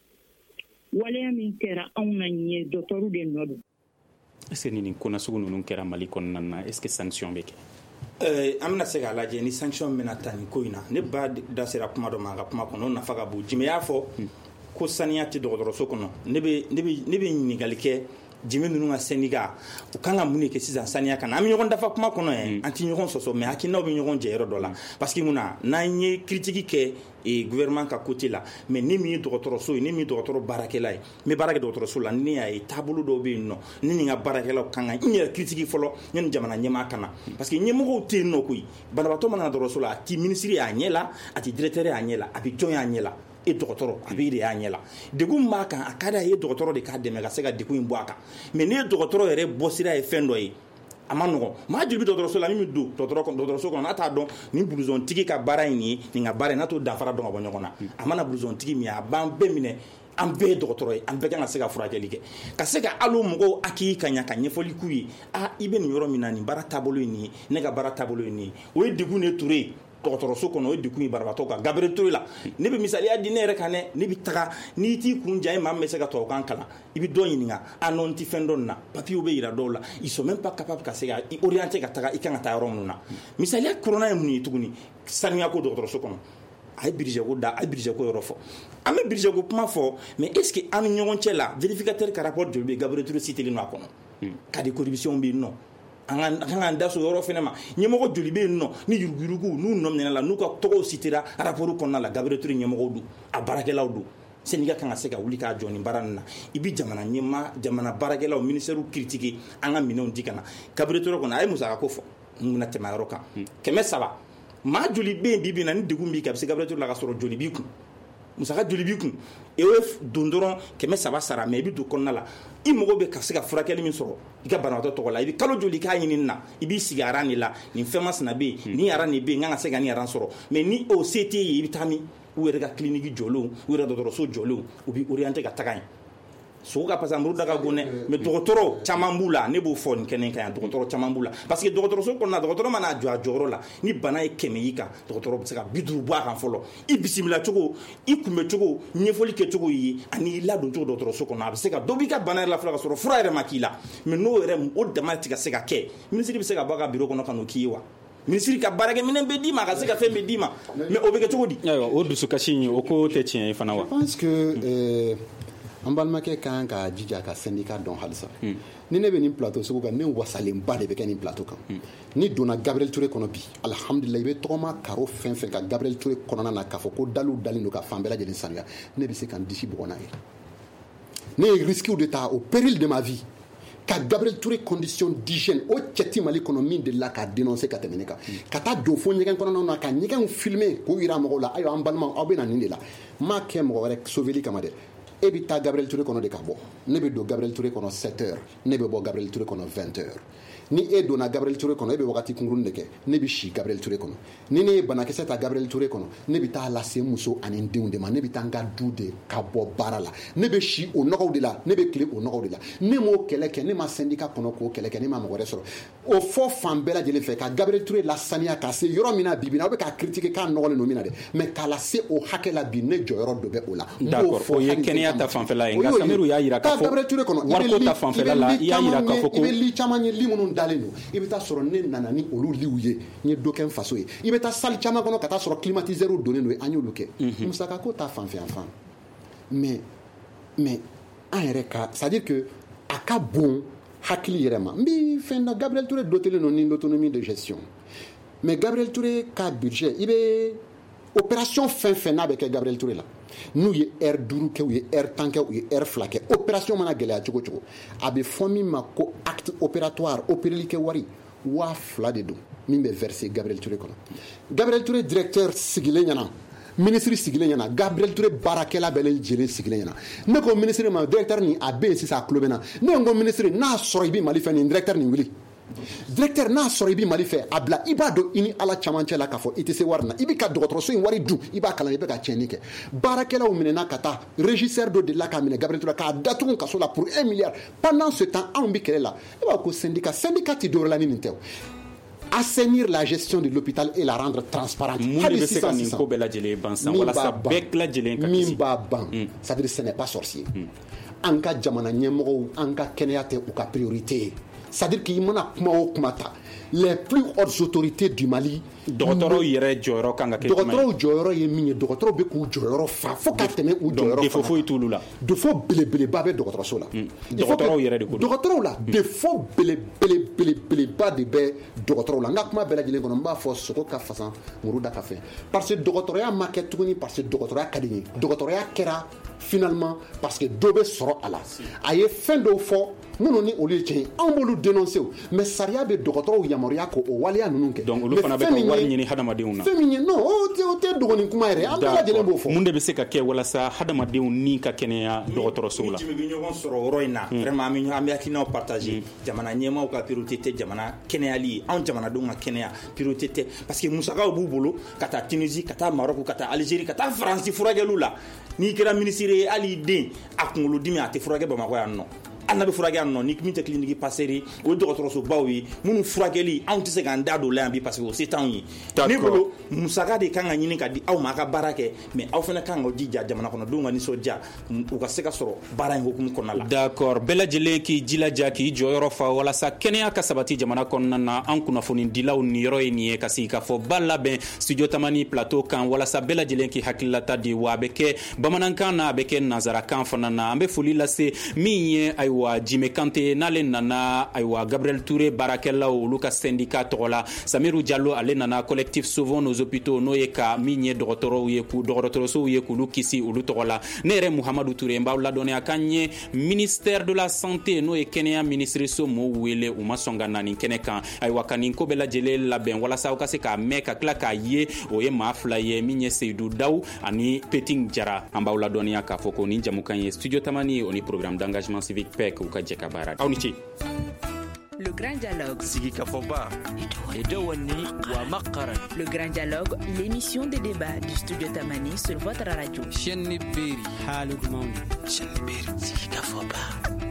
waleya min kɛra anw na ɲɛ dɔgɔtɔrɔw de nɔ don. est-ce que nin ko nasugu ninnu kɛra Mali kɔnɔna na est-ce que sanction bɛ kɛ. Euh, an bɛna se k'a lajɛ ni sanction bɛna ta nin ko in na ne ba da sera kuma dɔ ma a ka kuma kɔnɔ o nafa ka bon Jimi y'a fɔ ko saniya tɛ dɔgɔtɔrɔso kɔnɔ ne bɛ ne bɛ ne bɛ ɲininkali kɛ Jimi ninnu ka syndicat u kan ka mun de kɛ sisan saniya kan na an bɛ ɲɔgɔn dafa kuma kɔnɔ ye an tɛ ɲɔgɔn sɔsɔ mais hakilinaw bɛ ɲɔgɔn jɛ yɔrɔ dɔ la parce que mun na n'an ye critique kɛ e gouvernement ka côté la mais ni min ye dɔgɔtɔrɔso ye ni min ye dɔgɔtɔrɔ baarakɛla ye n bɛ baara kɛ dɔgɔtɔrɔso la ni y'a ye taabolo dɔw bɛ yen nɔ ni nin ka baarakɛlaw kan ka n yɛrɛ critique fɔlɔ yanni jamana ɲɛmaa ka na parce que ɲɛmɔgɔw tɛ yen nɔ koyi banabaatɔ mana na dɔgɔtɔrɔso la a ti ministre y'a ɲɛ la a ti directeur y'a ɲɛ la a bɛ jɔn y'a ɲɛ la e dɔgɔtɔrɔ a bɛ de y'a ɲɛ la degun b'a kan a ka d'a ye dɔgɔtɔrɔ de k'a dɛmɛ ka se ka degun in bɔ a kan mais ni ye dɔgɔtɔrɔ yɛrɛ bɔ sira ye fɛn dɔ ye a ma nɔgɔn maa joli bɛ dɔgɔtɔrɔso la min bɛ don dɔgɔtɔrɔso kɔnɔ n'a t'a dɔn nin blouson tigi ka baara in ye nin ka baara in n'a t'o danfara dɔn ka bɔ ɲɔgɔn na a mana blouson tigi min a b'an bɛɛ minɛ an bɛɛ ye dɔgɔtɔrɔ ye an bɛɛ kan ka se ka furakɛli kɛ ka se ka hali mɔgɔw hakili ka ɲa ka ɲɛfɔli k'u ye ah i bɛ nin yɔrɔ min na nin baara taabolo ye nin ye ne ka baara taabolo ye nin ye o ye degun de Touré dɔgɔtɔrɔso kɔnɔ o dekun ye banabaatɔ kan Gabriel Touré la ne bɛ misaliya di ne yɛrɛ kan dɛ ne bɛ taga n'i t'i kun ja i maa min bɛ se ka tubabukan kalan i bɛ dɔ ɲininka a non ti fɛn dɔ nin na papiyew bɛ yira dɔw la ils sont même pas capables ka se ka i orienter ka taga i kan ka taa yɔrɔ minnu na misaliya kɔrɔna ye mun ye tuguni sanuya ko dɔgɔtɔrɔso kɔnɔ a ye budget ko da a ye budget ko yɔrɔ fɔ an bɛ budget ko kuma fɔ mais est ce que an ni ɲɔgɔn cɛ la vérificateur ka rapport joli bɛ Gabriel Touré cité len no a kɔnɔ ka di corruption bɛ yen nɔ an ka an da so yɔrɔ fɛnɛ ma ɲɛmɔgɔ joli bɛ yen nɔ ni yuruguyurugu n'u nɔ minɛna la n'u ka tɔgɔw citera rapport kɔnɔna la Gabriel Touré ɲɛmɔgɔw don a baarakɛlaw don syndicat kan ka se ka wuli k'a jɔ nin baara nin na i bi jamana ɲɛma jamana baarakɛlaw ministère critiquer an ka minɛnw di ka na Gabriel Touré kɔnɔ a ye musaka ko fɔ n bɛna tɛmɛ a yɔrɔ kan kɛmɛ saba maa joli bɛ yen bi bi na ni degun b'i kan a bɛ se Gabriel Touré la ka sɔrɔ joli b'i kun musaka joli b'i kun e ye don dɔrɔn kɛmɛ saba sara mais i bɛ don kɔnɔna la i mago bɛ ka se ka furakɛli min sɔrɔ i ka banabaatɔ tɔgɔ la i bɛ kalo joli k'a ɲini na i b'i sigi aran de la nin fɛn masina bɛ yen ni aran de bɛ yen n kan ka se ka nin aran sɔrɔ mais ni o se t'e ye i bɛ taa min u yɛrɛ ka clinique jɔlenw u yɛrɛ dɔgɔtɔrɔso jɔlenw u bɛ orienter ka taga yen sogo ka pasamuru daga gonɛ mais dɔgɔtɔrɔ caman b'u la ne b'o fɔ nin kɛnɛ kan yan dɔgɔtɔrɔ caman b'u la parce que dɔgɔtɔrɔso kɔnɔna dɔgɔtɔrɔ mana jɔ a jɔyɔrɔ la ni bana ye kɛmɛ y'i kan dɔgɔtɔrɔ bɛ se ka bi duuru bɔ a kan fɔlɔ i bisimila cogo i kunbɛ cogo ɲɛfɔli kɛ cogo ye ani i ladon cogo dɔgɔtɔrɔso kɔnɔ a bɛ se ka dɔ b'i ka bana yɛrɛ la fɔlɔ ka sɔrɔ fura yɛrɛ ma k'i la mais n'o yɛrɛ o dama tɛ ka se ka kɛ minisiri bɛ se ka bɔ a ka bureau kɔnɔ ka n'o k'i ye wa minisiri ka baarakɛminɛn bɛ d'i ma a ka se ka fɛn bɛ d'i ma mais o bɛ kɛ cogo di. ayiwa o dusukasi in o ko tɛ tiɲɛ ye fana wa. je pense que euh, an balimakɛ kan ka jija ka syndicat dɔn halisa ni ne bɛ nin plateau sugu kan ne wasalenba de bɛ kɛ nin plateau kan ni donna Gabriel Touré kɔnɔ bi alhamdulillah i bɛ tɔgɔma karo fɛn fɛn ka Gabriel Touré kɔnɔna na k'a fɔ ko daliw dalen don ka fan bɛɛ lajɛlen sanuya ne bɛ se ka n disi bɔgɔ n'a ye ne ye risquew de ta au péril de ma vie ka Gabriel Touré condition d'hygiène o cɛ ti Mali kɔnɔ min delila k'a dénoncer ka tɛmɛ ne kan ka taa don fo ɲɛgɛn kɔnɔnaw na ka ɲɛgɛnw filmer k'o yira mɔgɔw la ayiwa an balimaw aw bɛ na nin de la n m'a kɛ mɔgɔ wɛrɛ sauveli kama dɛ e bɛ taa Gabriel Touré kɔnɔ de ka bɔ ne bɛ don Gabriel Touré kɔnɔ sept heures ne bɛ bɔ Gabriel Touré kɔnɔ vingt heures ni e donna Gabriel Touré kɔnɔ e bɛ wagati kunkuruni de kɛ ne bɛ si Gabriel Touré kɔnɔ ni ne ye banakisɛ ta Gabriel Touré kɔnɔ ne bɛ taa lase muso ani n denw de ma ne bɛ taa n ka du de ka bɔ baara la ne bɛ si o nɔgɔw de la ne bɛ tile o nɔgɔw de la ne m'o kɛlɛ kɛ ne ma syndicat kɔnɔ k'o kɛlɛ kɛ ne ma mɔgɔ wɛrɛ sɔrɔ o fɔ fan bɛɛ lajɛlen fɛ ka Gabriel Touré lasaniya ka se yɔrɔ min na bi bi na aw bɛ ka critiquer k'a nɔgɔlen don min na dɛ mais k'a lase o hakɛ la bi ne jɔyɔrɔ dɔ bɛ o la. d'accord o ye kɛnɛya ta fanfɛla ye nka Samiru y'a yira k'a fɔ wariko ta fanfɛla la i y'a yira k'a fɔ ko i bɛ li caman ye li minnu dalen don i bɛ taa sɔrɔ ne nana ni olu liw ye n ye dɔ kɛ n faso ye i bɛ taa salle caman kɔnɔ ka taa sɔrɔ climatiseur donnen don an y'olu kɛ musaka ko ta fanfɛ yan fan mais mais an yɛrɛ ka c'est à dire que a ka bon hakili yɛrɛ ma n bɛ fɛn na Gabriel Touré dotélen don ni l'autonomie de gestion mais Gabriel Touré ka budget i bɛ opération fɛn fɛn n'a bɛ kɛ Gabriel Touré la n'u ye heure duuru kɛ u ye heure tan kɛ u ye heure fila kɛ opération mana gɛlɛya cogo cogo a bɛ fɔ min ma ko acte opératoire opéreli kɛ wari waa fila de don min bɛ verser Gabriel Touré kɔnɔ Gabriel Touré directeur sigilen ɲɛna ministre sigilen ɲɛna Gabriel Touré baarakɛla bɛɛ lajɛlen sigilen ɲɛna ne ko ministre ma directeur nin a bɛ yen sisan a tulo bɛ na ne ko ministre n'a sɔrɔ i bɛ Mali fɛ nin directeur nin wuli directeur n'a sɔrɔ i bɛ Mali fɛ a bila i b'a dɔn i ni Ala camancɛ la k'a fɔ i tɛ se wari na i bɛ ka dɔgɔtɔrɔso in wari dun i b'a kalan i bɛ ka tiɲɛni kɛ baarakɛlaw minɛna ka taa régisseur dɔ delila k'a minɛ Gabriel Touré k'a datugu kaso la pour un milliard pendant ce temps anw bɛ kɛlɛ la i b'a ko syndicat syndicat tɛ dɔwɛrɛ la ni nin tɛ o assainir la gestion de l'hôpital et la rendre transparente. Mun de bɛ se ka nin ko bɛɛ lajɛlen ban san walasa bɛɛ lajɛlen ka kisi min b'a ban c'est à dire ce n'est pas sorcier an ka jamana ɲɛmɔgɔw an ka kɛnɛya tɛ u ka priorité ye c'est à dire k'i mana kuma o kuma ta les plus hautes autorités du Mali dɔgɔtɔrɔw yɛrɛ jɔyɔrɔ kan ka kɛ dɔgɔtɔrɔw jɔyɔrɔ ye min ye dɔgɔtɔrɔw bɛ k'u jɔyɔrɔ fa fo ka tɛmɛ u jɔyɔrɔ fana défaut foyi t'olu la défaut belebeleba bɛ dɔgɔtɔrɔso la dɔgɔtɔrɔw yɛrɛ de ko dɔgɔtɔrɔw la défaut belebeleba de bɛ dɔgɔtɔrɔw la n ka kuma bɛɛ lajɛlen kɔnɔ n b'a fɔ sogo ka fasa muru da ka fɛn parce que dɔgɔtɔrɔya ma kɛ tuguni parce que dɔgɔtɔrɔya ka di n ye dɔgɔtɔrɔya kɛra finalement parce que dɔ bɛ sɔrɔ a la a ye fɛn dɔw fɔ minnu ni olu ye tiɲɛ ye anw b'olu dénoncer o mais sariya bɛ dɔgɔtɔrɔw yamaruya k'o waleya ninnu kɛ donc olu fana bɛ ka wari ɲini hadamadenw na fɛn min ye non o tɛ o tɛ dɔgɔnin kuma yɛrɛ an bɛɛ lajɛlen b'o fɔ mun de bɛ se ka kɛ walasa hadamadenw ni ka kɛnɛya dɔgɔtɔrɔsow la ni bɛ ɲɔgɔn sɔrɔ yɔrɔ in na vraiment an bɛ an bɛ hakilinaw partager jamana ɲɛmaaw ka priorité tɛ jamana kɛnɛyali ye anw jamanadenw ka kɛnɛya priorité tɛ parce que musakaw b'u bolo ka taa Tunisie ka taa Maroc ka taa Algérie ka taa France furakɛliw la n'i kɛra ministre ye hali den a kunkolodimi a tɛ furakɛ Bamakɔ yan nɔ an na bɛ furakɛ yan nɔ ni min tɛ clinique passeri o dɔgɔtɔrɔsobaw ye minnu furakɛli anw tɛ se k'an da don la yan bi parce que o se t'anw ye ne bolo musaka de kan ka ɲini ka di aw ma a ka baara kɛ mais aw fana kan ka jija jamana kɔnɔdenw ka nisɔndiya u ka se ka sɔrɔ baara in hukumu kɔnɔna la. D'accord, bɛɛ lajɛlen k'i jilaja k'i jɔyɔrɔ fa walasa kɛnɛya ka sabati jamana kɔnɔna na an kunnafoni dilaw ni yɔrɔ ye nin ye ka sigi ka fɔ ba labɛn studio tamani plateau kan walasa bɛɛ lajɛlen k'i hakililata di wa a bɛ kɛ bamanankan na a bɛ kɛ nanzarakan fana na an bɛ foli lase min ye ayiwa Jime Kante n'ale nana ayiwa Gabriel Touré baarakɛlaw olu ka syndicat tɔgɔ la Samiru Diallo ale nana collectif Sauvons nos hôpitaux n'o ye ka min ye dɔgɔtɔrɔw ye ku dɔgɔtɔrɔsow ye k'olu kisi olu tɔgɔ la ne yɛrɛ Muhamadu Touré n b'aw ladɔnniya kan ye ministère de la santé n'o ye kɛnɛya ministre so mo wele u ma sɔn ka na nin kɛnɛ kan ayiwa ka nin ko bɛɛ lajɛlen labɛn walasa aw ka se k'a mɛn ka tila k'a ye o ye maa fila ye min ye Seydou Daw ani Peting Jara an b'aw ladɔnniya k'a fɔ ko nin jamukan ye studio tamani o ni programme d'engagement civique P E C u ka jɛ ka baara aw ni ce. Le Grand Dialogue. Sigi Kafoba. Edouani Ouamakaran. Le Grand Dialogue, l'émission de débat du studio Tamani sur votre radio. Chaîne Beri. Halid Mouni. Chaîne Beri. Sigi Kafoba.